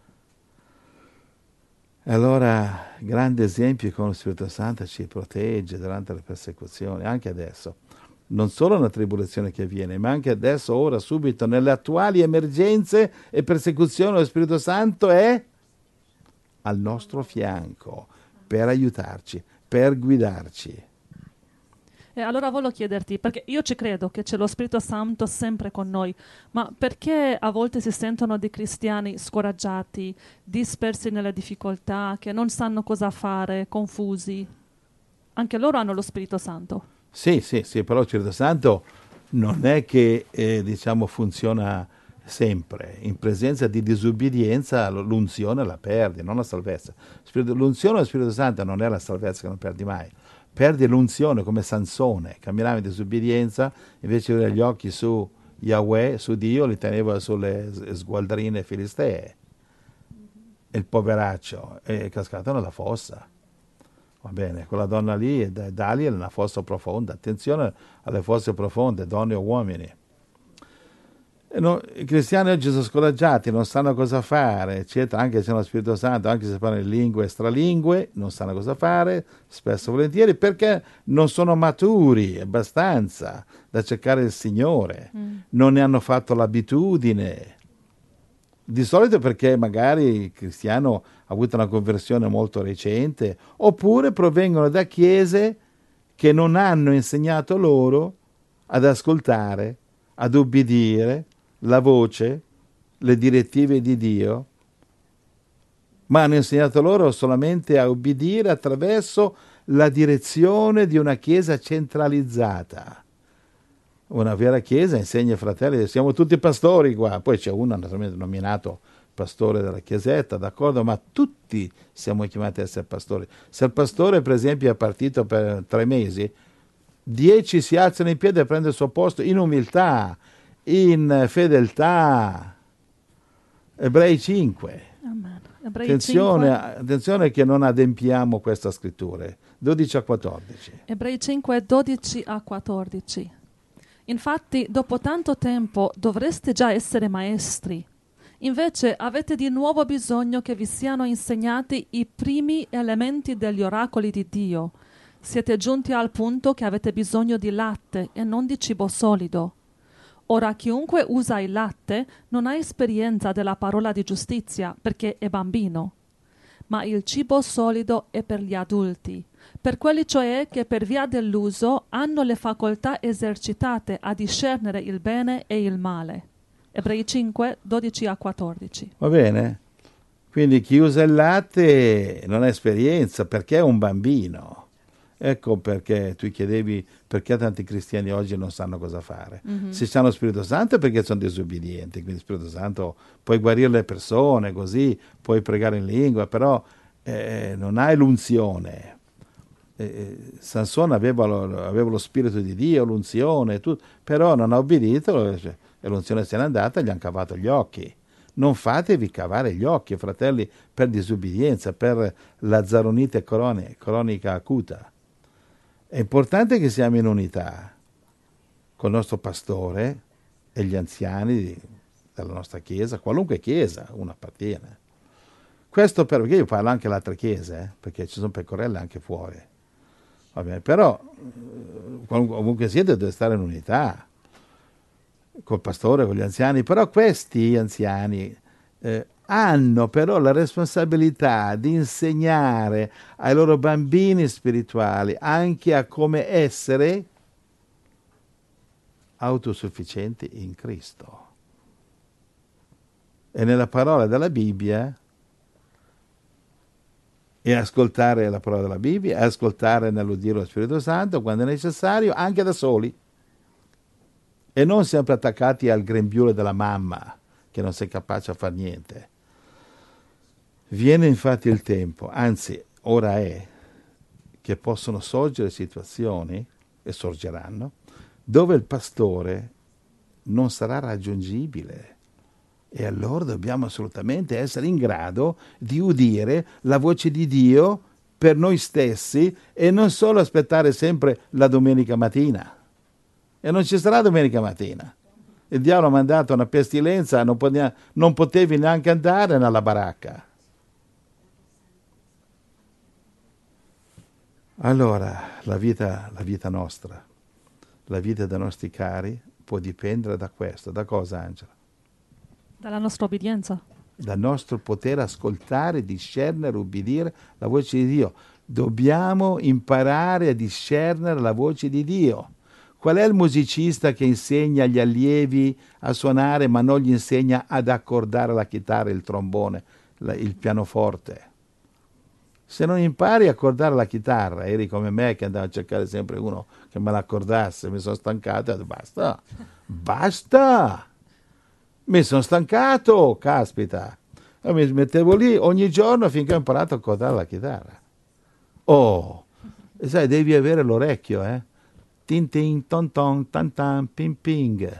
Allora, grande esempio come lo Spirito Santo ci protegge durante le persecuzioni, anche adesso. Non solo una tribolazione che viene, ma anche adesso, ora, subito, nelle attuali emergenze e persecuzioni, lo Spirito Santo è al nostro fianco per aiutarci, per guidarci. E allora voglio chiederti, perché io ci credo che c'è lo Spirito Santo sempre con noi, ma perché a volte si sentono dei cristiani scoraggiati, dispersi nelle difficoltà, che non sanno cosa fare, confusi? Anche loro hanno lo Spirito Santo. Sì, però lo Spirito Santo non è che funziona sempre. In presenza di disubbidienza l'unzione la perdi, non la salvezza. L'unzione dello Spirito Santo non è la salvezza che non perdi mai. Perdi l'unzione come Sansone, camminava in disubbidienza, invece di avere gli occhi su Yahweh, su Dio, li teneva sulle sgualdrine filistee. E il poveraccio è cascato nella fossa. Va bene, quella donna lì è Daniel, una fossa profonda. Attenzione alle fosse profonde, donne o uomini. I cristiani oggi sono scoraggiati, non sanno cosa fare, eccetera, anche se c'è lo Spirito Santo, anche se parlano in lingue stralingue, non sanno cosa fare, spesso e volentieri, perché non sono maturi abbastanza da cercare il Signore, non ne hanno fatto l'abitudine. Di solito perché magari il cristiano ha avuto una conversione molto recente, oppure provengono da chiese che non hanno insegnato loro ad ascoltare, ad obbedire la voce, le direttive di Dio, ma hanno insegnato loro solamente a obbedire attraverso la direzione di una chiesa centralizzata. Una vera chiesa insegna ai fratelli, siamo tutti pastori qua, poi c'è uno naturalmente nominato pastore della chiesetta, d'accordo, ma tutti siamo chiamati a essere pastori. Se il pastore per esempio è partito per 3 mesi, 10 si alzano in piedi e prendono il suo posto in umiltà, in fedeltà. Ebrei 5. Amen. Ebrei 5. Attenzione che non adempiamo questa scrittura. 12 a 14. Ebrei 5, 12 a 14. Infatti, dopo tanto tempo dovreste già essere maestri. Invece avete di nuovo bisogno che vi siano insegnati i primi elementi degli oracoli di Dio. Siete giunti al punto che avete bisogno di latte e non di cibo solido. Ora chiunque usa il latte non ha esperienza della parola di giustizia perché è bambino, ma il cibo solido è per gli adulti, per quelli cioè che per via dell'uso hanno le facoltà esercitate a discernere il bene e il male. Ebrei 5, 12 a 14. Va bene? Quindi chi usa il latte non ha esperienza perché è un bambino. Ecco perché tu chiedevi perché tanti cristiani oggi non sanno cosa fare. Se hanno lo Spirito Santo è perché sono disobbedienti, quindi lo Spirito Santo puoi guarire le persone così, puoi pregare in lingua, però non hai l'unzione. Sansone aveva lo Spirito di Dio, l'unzione, tutto, però non ha obbedito e l'unzione se n'è andata e gli hanno cavato gli occhi. Non fatevi cavare gli occhi, fratelli, per disobbedienza, per la zaronite cronica acuta. È importante che siamo in unità con il nostro pastore e gli anziani della nostra chiesa, qualunque chiesa uno appartiene. Questo perché io parlo anche alle altre chiese, perché ci sono pecorelle anche fuori. Va bene, però comunque siete dovete stare in unità col pastore, con gli anziani, però questi anziani hanno però la responsabilità di insegnare ai loro bambini spirituali anche a come essere autosufficienti in Cristo. E nella parola della Bibbia, e ascoltare la parola della Bibbia, e ascoltare nell'udire lo Spirito Santo quando è necessario, anche da soli. E non sempre attaccati al grembiule della mamma, che non sei capace a fare niente. Viene infatti il tempo, anzi ora è, che possono sorgere situazioni, e sorgeranno, dove il pastore non sarà raggiungibile. E allora dobbiamo assolutamente essere in grado di udire la voce di Dio per noi stessi e non solo aspettare sempre la domenica mattina. E non ci sarà domenica mattina. Il diavolo ha mandato una pestilenza, non potevi neanche andare nella baracca. Allora, la vita nostra, la vita dei nostri cari può dipendere da questo. Da cosa, Angela? Dalla nostra obbedienza. Dal nostro poter ascoltare, discernere, ubbidire la voce di Dio. Dobbiamo imparare a discernere la voce di Dio. Qual è il musicista che insegna agli allievi a suonare ma non gli insegna ad accordare la chitarra, il trombone, il pianoforte? Se non impari a accordare la chitarra, eri come me che andavo a cercare sempre uno che me l'accordasse, mi sono stancato e ho detto basta, mi sono stancato, caspita. E mi mettevo lì ogni giorno finché ho imparato a accordare la chitarra. Oh, sai, devi avere l'orecchio, tin tin ton ton tan tan ping ping.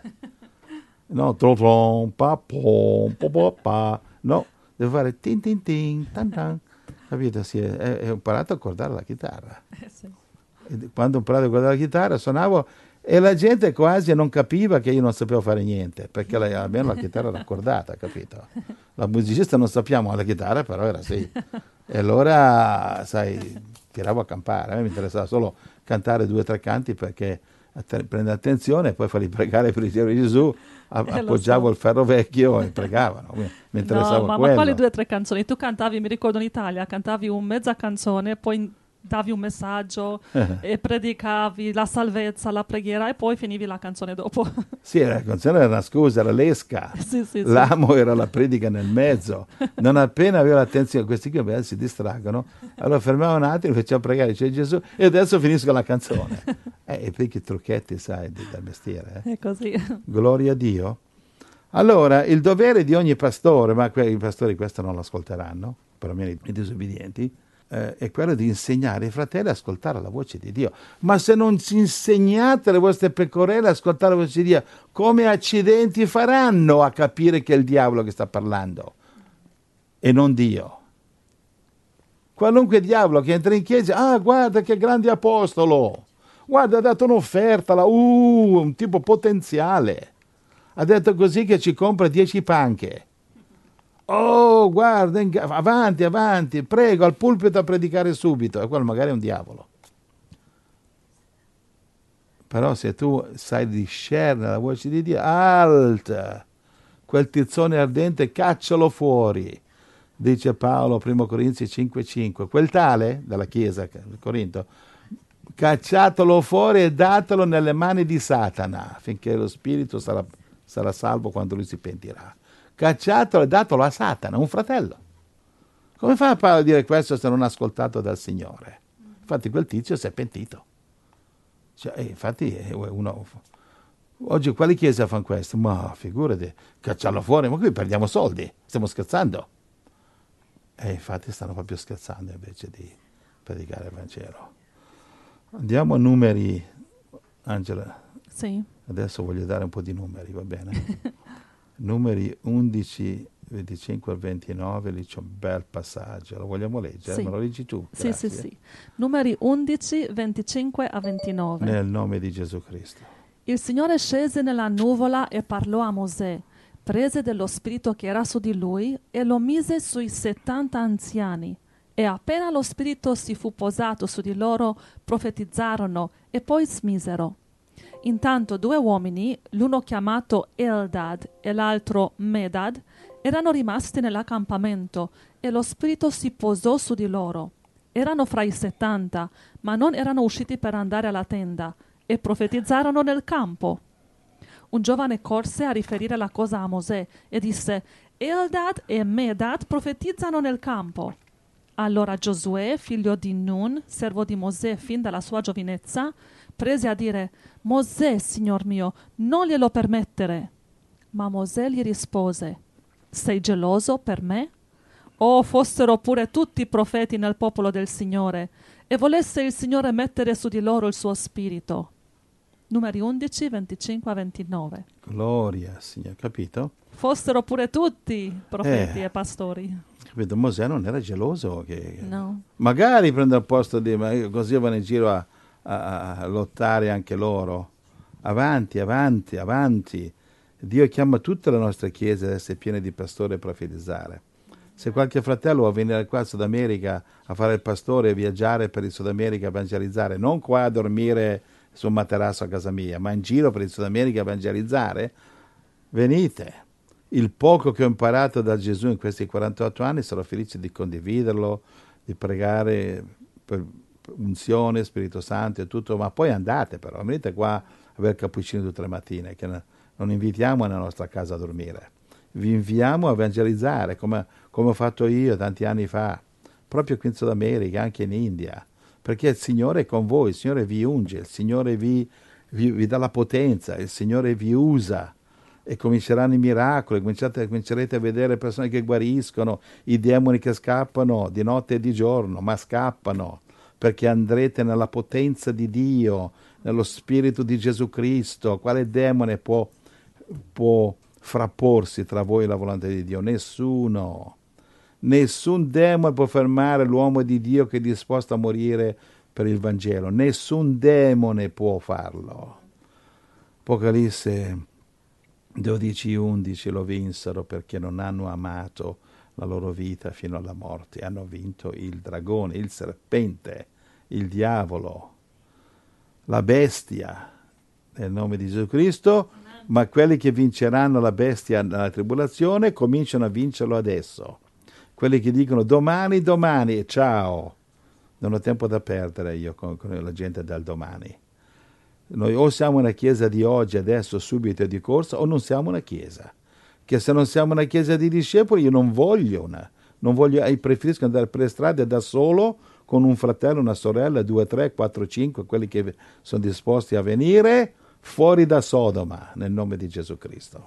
No, tron tron pa pom po pa. No, devo fare tin tin tin tan tan. Capito? Sì, ho imparato a accordare la chitarra. Sì. E quando ho imparato a accordare la chitarra suonavo e la gente quasi non capiva che io non sapevo fare niente, perché almeno la chitarra era accordata, capito? La musicista non sappiamo la chitarra, però era sì. E allora, sai, tiravo a campare. A me mi interessava solo cantare 2 o 3 canti perché prendere attenzione e poi farli pregare per il Signore Gesù. Appoggiavo il ferro vecchio e pregavano. Mi interessava ma quello. quali 2 o 3 canzoni? Tu cantavi, mi ricordo in Italia, cantavi mezza canzone, poi davi un messaggio e predicavi la salvezza, la preghiera e poi finivi la canzone dopo. Sì, la canzone era una scusa, era l'esca. Sì. L'amo era la predica nel mezzo. Non appena aveva l'attenzione, questi qui si distraggono, allora fermavo un attimo, facciamo pregare, c'è Gesù e adesso finisco la canzone. E poi che trucchetti, sai, dal mestiere. È così. Gloria a Dio. Allora, il dovere di ogni pastore, ma i pastori questo non l'ascolteranno, perlomeno i disobbedienti, è quello di insegnare ai fratelli ad ascoltare la voce di Dio. Ma se non ci insegnate le vostre pecorelle ad ascoltare la voce di Dio, come accidenti faranno a capire che è il diavolo che sta parlando e non Dio? Qualunque diavolo che entra in chiesa, guarda che grande apostolo, guarda ha dato un'offerta, un tipo potenziale, ha detto così che ci compra 10 panche. Oh, guarda, avanti, prego, al pulpito a predicare subito. E quello magari è un diavolo. Però se tu sai discernere la voce di Dio, alta, quel tizzone ardente, caccialo fuori. Dice Paolo, 1 Corinzi 5,5. Quel tale, dalla Chiesa di Corinto, cacciatelo fuori e datelo nelle mani di Satana, finché lo spirito sarà salvo quando lui si pentirà. Cacciatelo e datelo a Satana, un fratello. Come fa Paolo a dire questo se non ha ascoltato dal Signore? Infatti quel tizio si è pentito. Infatti oggi quali chiese fanno questo? Ma figurati, cacciarlo fuori, ma qui perdiamo soldi, stiamo scherzando. E infatti stanno proprio scherzando invece di predicare il Vangelo. Andiamo a numeri, Angela. Sì. Adesso voglio dare un po' di numeri, va bene? Numeri 11, 25 al 29, lì c'è un bel passaggio. Lo vogliamo leggere? Sì. Me lo leggi tu? Grazie. Sì. Numeri 11, 25 a 29. Nel nome di Gesù Cristo. Il Signore scese nella nuvola e parlò a Mosè, prese dello spirito che era su di lui e lo mise sui 70 anziani. E appena lo spirito si fu posato su di loro, profetizzarono e poi smisero. Intanto 2 uomini, l'uno chiamato Eldad e l'altro Medad, erano rimasti nell'accampamento e lo spirito si posò su di loro. Erano fra i 70, ma non erano usciti per andare alla tenda e profetizzarono nel campo. Un giovane corse a riferire la cosa a Mosè e disse: Eldad e Medad profetizzano nel campo. Allora Giosuè, figlio di Nun, servo di Mosè fin dalla sua giovinezza, prese a dire: Mosè, signor mio, non glielo permettere. Ma Mosè gli rispose: sei geloso per me? Oh, fossero pure tutti profeti nel popolo del Signore, e volesse il Signore mettere su di loro il suo spirito. Numeri 11, 25 a 29. Gloria, Signore, capito? Fossero pure tutti profeti e pastori. Capito? Mosè non era geloso No. magari prende il posto di, ma così vanno in giro a lottare anche loro. Avanti, avanti, avanti. Dio chiama tutte le nostre chiese ad essere piene di pastori e profetizzare. Se qualche fratello vuole venire qua in Sud America a fare il pastore e viaggiare per il Sud America a evangelizzare, non qua a dormire su un materasso a casa mia, ma in giro per il Sud America a evangelizzare, venite. Il poco che ho imparato da Gesù in questi 48 anni sarò felice di condividerlo, di pregare per unzione, Spirito Santo e tutto, ma poi andate però, venite qua a bere cappuccino tutte le mattine, che non invitiamo nella nostra casa a dormire. Vi inviamo a evangelizzare, come ho fatto io tanti anni fa, proprio qui in Sud America, anche in India, perché il Signore è con voi, il Signore vi unge, il Signore vi dà la potenza, il Signore vi usa e cominceranno i miracoli, comincerete a vedere persone che guariscono, i demoni che scappano di notte e di giorno, ma scappano perché andrete nella potenza di Dio, nello Spirito di Gesù Cristo. Quale demone può frapporsi tra voi e la volontà di Dio? Nessuno. Nessun demone può fermare l'uomo di Dio che è disposto a morire per il Vangelo. Nessun demone può farlo. Apocalisse 12:11 lo vinsero perché non hanno amato la loro vita fino alla morte. Hanno vinto il dragone, il serpente, il diavolo, la bestia, nel nome di Gesù Cristo. Ma quelli che vinceranno la bestia nella tribolazione cominciano a vincerlo adesso. Quelli che dicono domani, domani, ciao, non ho tempo da perdere io con la gente del domani. Noi o siamo una chiesa di oggi, adesso, subito e di corsa, o non siamo una chiesa. Che se non siamo una chiesa di discepoli, io non voglio, preferisco andare per le strade da solo, con un fratello, una sorella, 2, 3, 4, 5, quelli che sono disposti a venire, fuori da Sodoma, nel nome di Gesù Cristo.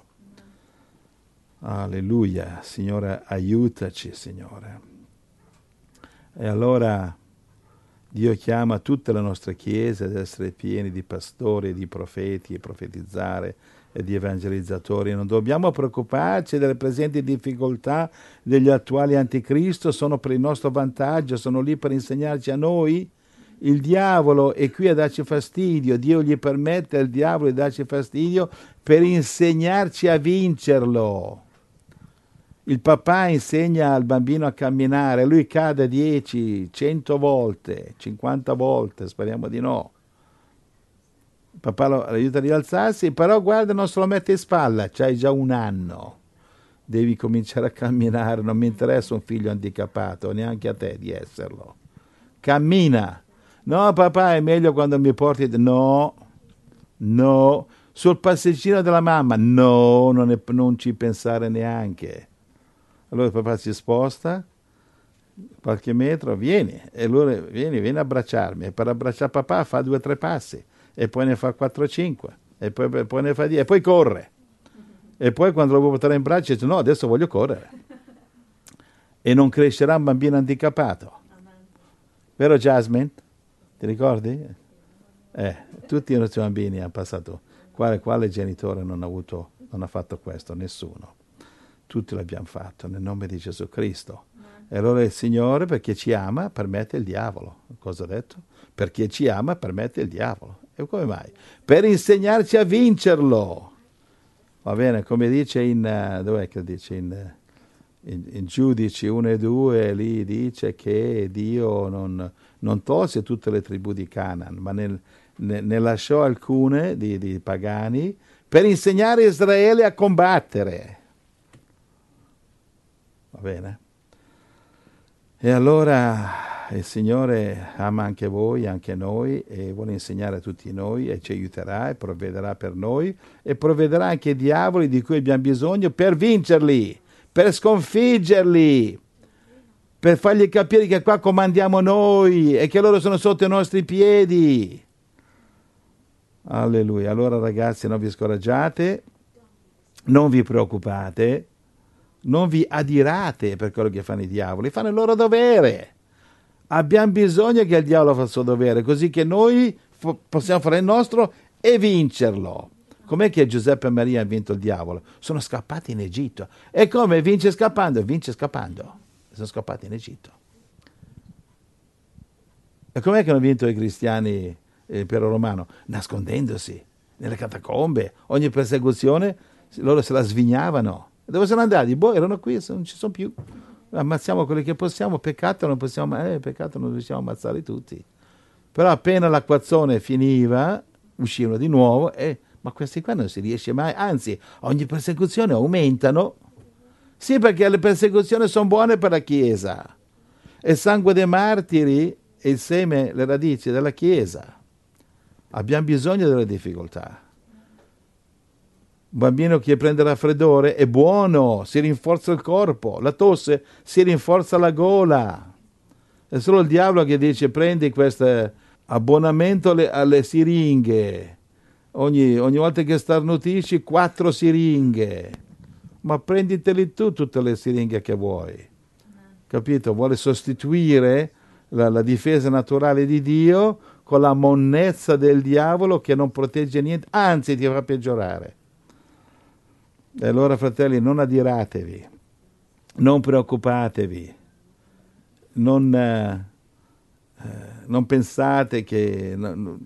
Alleluia, Signore, aiutaci, Signore. E allora Dio chiama tutte le nostre chiese ad essere pieni di pastori, di profeti, e profetizzare e di evangelizzatori. Non dobbiamo preoccuparci delle presenti difficoltà degli attuali anticristo, sono per il nostro vantaggio, sono lì per insegnarci a noi. Il diavolo è qui a darci fastidio, Dio gli permette al diavolo di darci fastidio per insegnarci a vincerlo. Il papà insegna al bambino a camminare, lui cade 10, 100 volte, 50 volte, speriamo di no. Il papà lo aiuta a rialzarsi, però guarda, non se lo mette in spalla, c'hai già 1 anno. Devi cominciare a camminare, non mi interessa un figlio handicappato, neanche a te di esserlo. Cammina. No, papà, è meglio quando mi porti... No. Sul passeggino della mamma? No, non ci pensare neanche. Allora il papà si sposta qualche metro, vieni, e allora vieni a abbracciarmi, e per abbracciare papà fa 2 o 3 passi, e poi ne fa 4 o 5, e poi ne fa 10, e poi corre. E poi quando lo vuoi portare in braccio dice no, adesso voglio correre. E non crescerà un bambino handicappato. Vero Jasmine? Ti ricordi? Tutti i nostri bambini hanno passato. Quale genitore non ha fatto questo? Nessuno. Tutti l'abbiamo fatto nel nome di Gesù Cristo. E allora il Signore, perché ci ama, permette il diavolo. Cosa ha detto? Perché ci ama, permette il diavolo. E come mai? Per insegnarci a vincerlo. Va bene, come dice dov'è che dice? In Giudici 1 e 2, lì dice che Dio non tolse tutte le tribù di Canaan, ma ne lasciò alcune di pagani per insegnare a Israele a combattere. Va bene? E allora il Signore ama anche voi, anche noi, e vuole insegnare a tutti noi e ci aiuterà e provvederà per noi e provvederà anche i diavoli di cui abbiamo bisogno per vincerli, per sconfiggerli, per fargli capire che qua comandiamo noi e che loro sono sotto i nostri piedi. Alleluia. Allora ragazzi, non vi scoraggiate, non vi preoccupate, non vi adirate per quello che fanno i diavoli, fanno il loro dovere. Abbiamo bisogno che il diavolo faccia il suo dovere, così che noi possiamo fare il nostro e vincerlo. Com'è che Giuseppe e Maria hanno vinto il diavolo? Sono scappati in Egitto. E come vince scappando? Vince scappando. Sono scappati in Egitto. E com'è che hanno vinto i cristiani l'impero romano? Nascondendosi nelle catacombe. Ogni persecuzione loro se la svignavano. Dove sono andati? Boh, erano qui, non ci sono più. Ammazziamo quelli che possiamo, peccato non riusciamo a ammazzare tutti. Però appena l'acquazzone finiva, uscivano di nuovo ma questi qua non si riesce mai, anzi, ogni persecuzione aumentano. Sì, perché le persecuzioni sono buone per la Chiesa. E il sangue dei martiri è il seme, le radici della Chiesa. Abbiamo bisogno delle difficoltà. Un bambino che prende il raffreddore è buono, si rinforza il corpo, la tosse si rinforza la gola. È solo il diavolo che dice prendi questo abbonamento alle siringhe. Ogni volta che starnutisci 4 siringhe. Ma prenditeli tu tutte le siringhe che vuoi. Capito? Vuole sostituire la difesa naturale di Dio con la monnezza del diavolo che non protegge niente, anzi ti fa peggiorare. E allora, fratelli, non adiratevi, non preoccupatevi, non pensate che...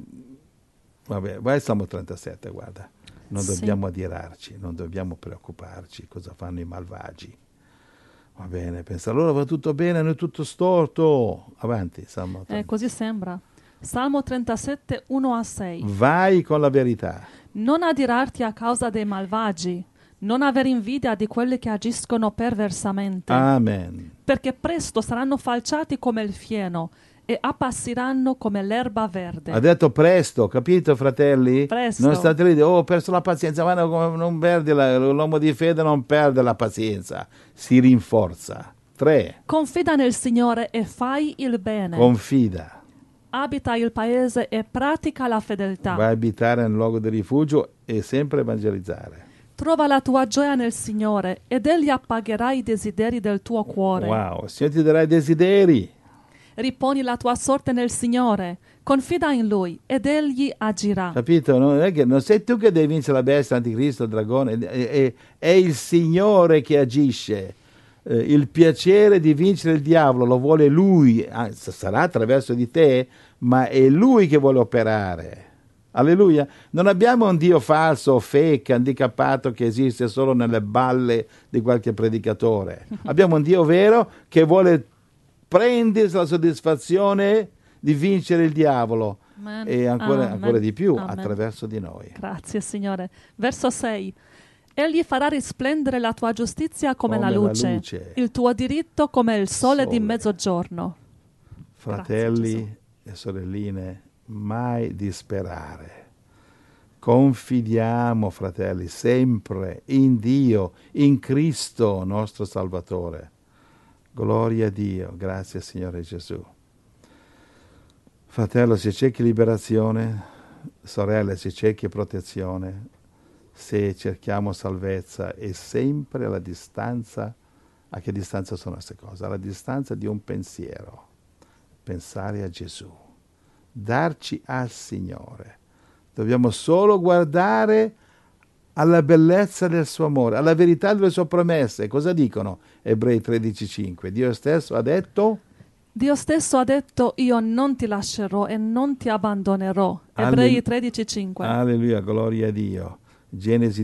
vabbè, vai al Salmo 37, guarda. Non dobbiamo adirarci, non dobbiamo preoccuparci cosa fanno i malvagi. Va bene, pensa, allora va tutto bene, noi tutto storto. Avanti, Salmo 37. Così sembra. Salmo 37, 1-6. Vai con la verità. Non adirarti a causa dei malvagi, non aver invidia di quelli che agiscono perversamente. Amen. Perché presto saranno falciati come il fieno e appassiranno come l'erba verde. Ha detto presto, capito, fratelli? Presto. Non state lì, ho perso la pazienza, ma non perdi l'uomo di fede non perde la pazienza, si rinforza. 3. Confida nel Signore e fai il bene. Confida. Abita il paese e pratica la fedeltà. Vai a abitare nel luogo di rifugio e sempre evangelizzare. Trova la tua gioia nel Signore ed Egli appagherà i desideri del tuo cuore. Wow, il Signore ti darà i desideri. Riponi la tua sorte nel Signore, confida in Lui ed Egli agirà. Capito? Non sei tu che devi vincere la bestia, l'anticristo, il dragone, è il Signore che agisce. Il piacere di vincere il diavolo lo vuole Lui, sarà attraverso di te, ma è Lui che vuole operare. Alleluia. Non abbiamo un Dio falso, fake, handicappato che esiste solo nelle balle di qualche predicatore. Abbiamo un Dio vero che vuole prendersi la soddisfazione di vincere il diavolo. Amen. E ancora di più Amen. attraverso di noi. Grazie Signore. Verso 6. Egli farà risplendere la tua giustizia come la luce, il tuo diritto come il sole di mezzogiorno. Fratelli e sorelline, mai disperare. Confidiamo, fratelli, sempre in Dio, in Cristo nostro Salvatore. Gloria a Dio, grazie Signore Gesù. Fratello, se cerchi liberazione, sorelle, se cerchi protezione, se cerchiamo salvezza, è sempre alla distanza. A che distanza sono queste cose? Alla distanza di un pensiero. Pensare a Gesù. Darci al Signore. Dobbiamo solo guardare alla bellezza del suo amore, alla verità delle sue promesse. Cosa dicono Ebrei 13,5? Dio stesso ha detto... Dio stesso ha detto, io non ti lascerò e non ti abbandonerò. Ebrei 13,5. Alleluia, gloria a Dio. Genesi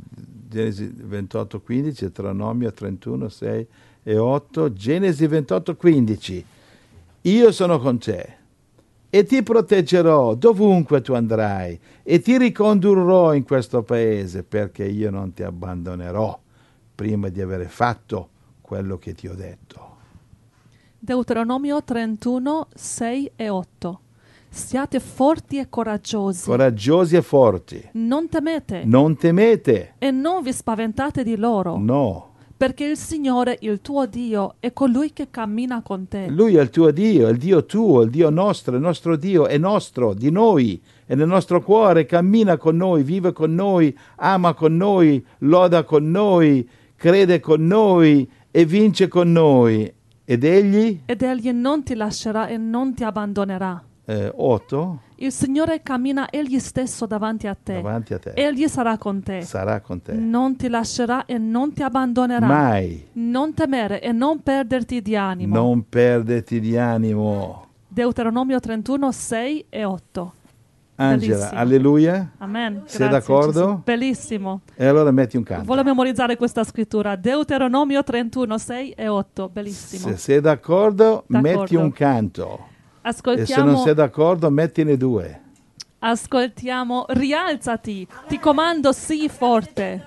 28,15, Deuteronomio 31, 6 e 8. Genesi 28,15. Io sono con te. e ti proteggerò dovunque tu andrai e ti ricondurrò in questo paese, perché io non ti abbandonerò prima di avere fatto quello che ti ho detto. Deuteronomio 31, 6 e 8. Siate forti e coraggiosi. Coraggiosi e forti. Non temete. Non temete. E non vi spaventate di loro. No. Perché il Signore, il tuo Dio, è colui che cammina con te. Lui è il tuo Dio, il Dio tuo, il Dio nostro, il nostro Dio è nostro, di noi, è nel nostro cuore, cammina con noi, vive con noi, ama con noi, loda con noi, crede con noi e vince con noi. Ed egli? Ed egli non ti lascerà e non ti abbandonerà. 8. Il Signore cammina egli stesso davanti a te. Davanti a te. Egli sarà con te. Sarà con te. Non ti lascerà e non ti abbandonerà. Mai. Non temere e non perderti di animo. Non perderti di animo. Deuteronomio 31, 6 e 8. Angela, Bellissimo. alleluia. Amen. Sei Grazie, d'accordo? Gesù. Bellissimo. E allora metti un canto. Voglio memorizzare questa scrittura. Deuteronomio 31, 6 e 8. Bellissimo. Se sei d'accordo, D'accordo. metti un canto. E se non Ascoltiamo, sei d'accordo, mettine 2. ascoltiamo, rialzati, ti comando, sii forte.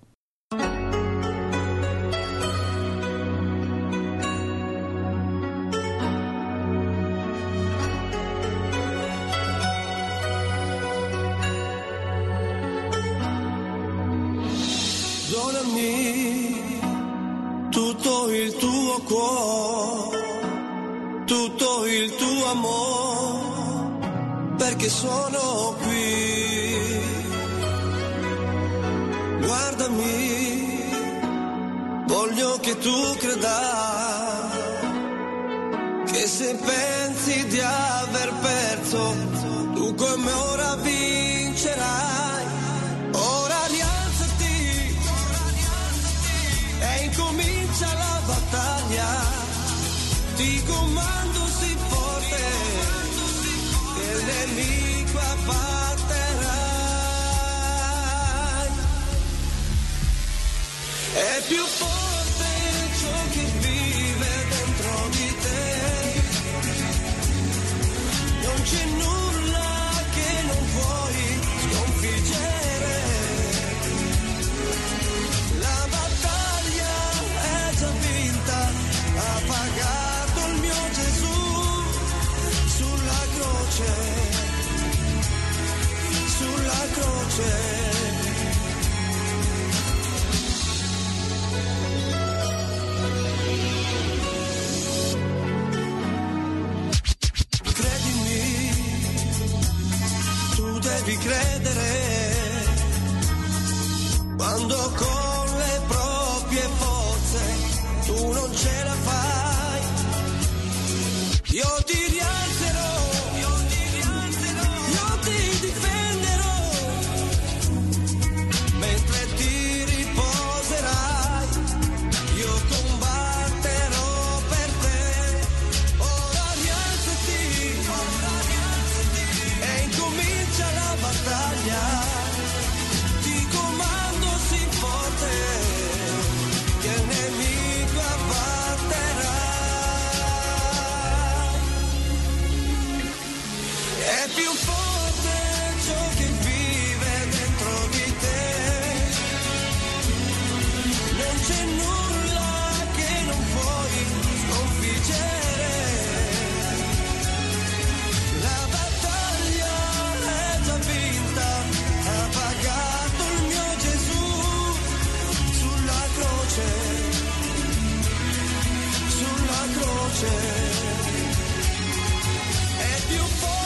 Donami tutto il tuo cuore, tutto il tuo amore, perché sono qui. Guardami, voglio che tu creda, che se pensi di aver perso, tu come ora vincerai. Ora rialzati e incomincia la battaglia. Ti comando, sii forte, che il nemico abbatterai. È più forte ciò che vive dentro di te. Non c'è nulla che non puoi sconfiggere. La battaglia è già vinta, ha pagato il mio Gesù sulla croce, sulla croce. Credimi, tu devi credere, quando con le proprie forze tu non ce la fai. Io ti rialzerò, io ti difenderò, mentre ti riposerai, io combatterò per te. Ora rialzati e incomincia la battaglia. Ti comando, sii forte, che il nemico abbatterà. È più forte ciò che vive dentro di te. Non c'è nulla che non puoi sconfiggere. La battaglia è già vinta, ha pagato il mio Gesù sulla croce, sulla croce. È più forte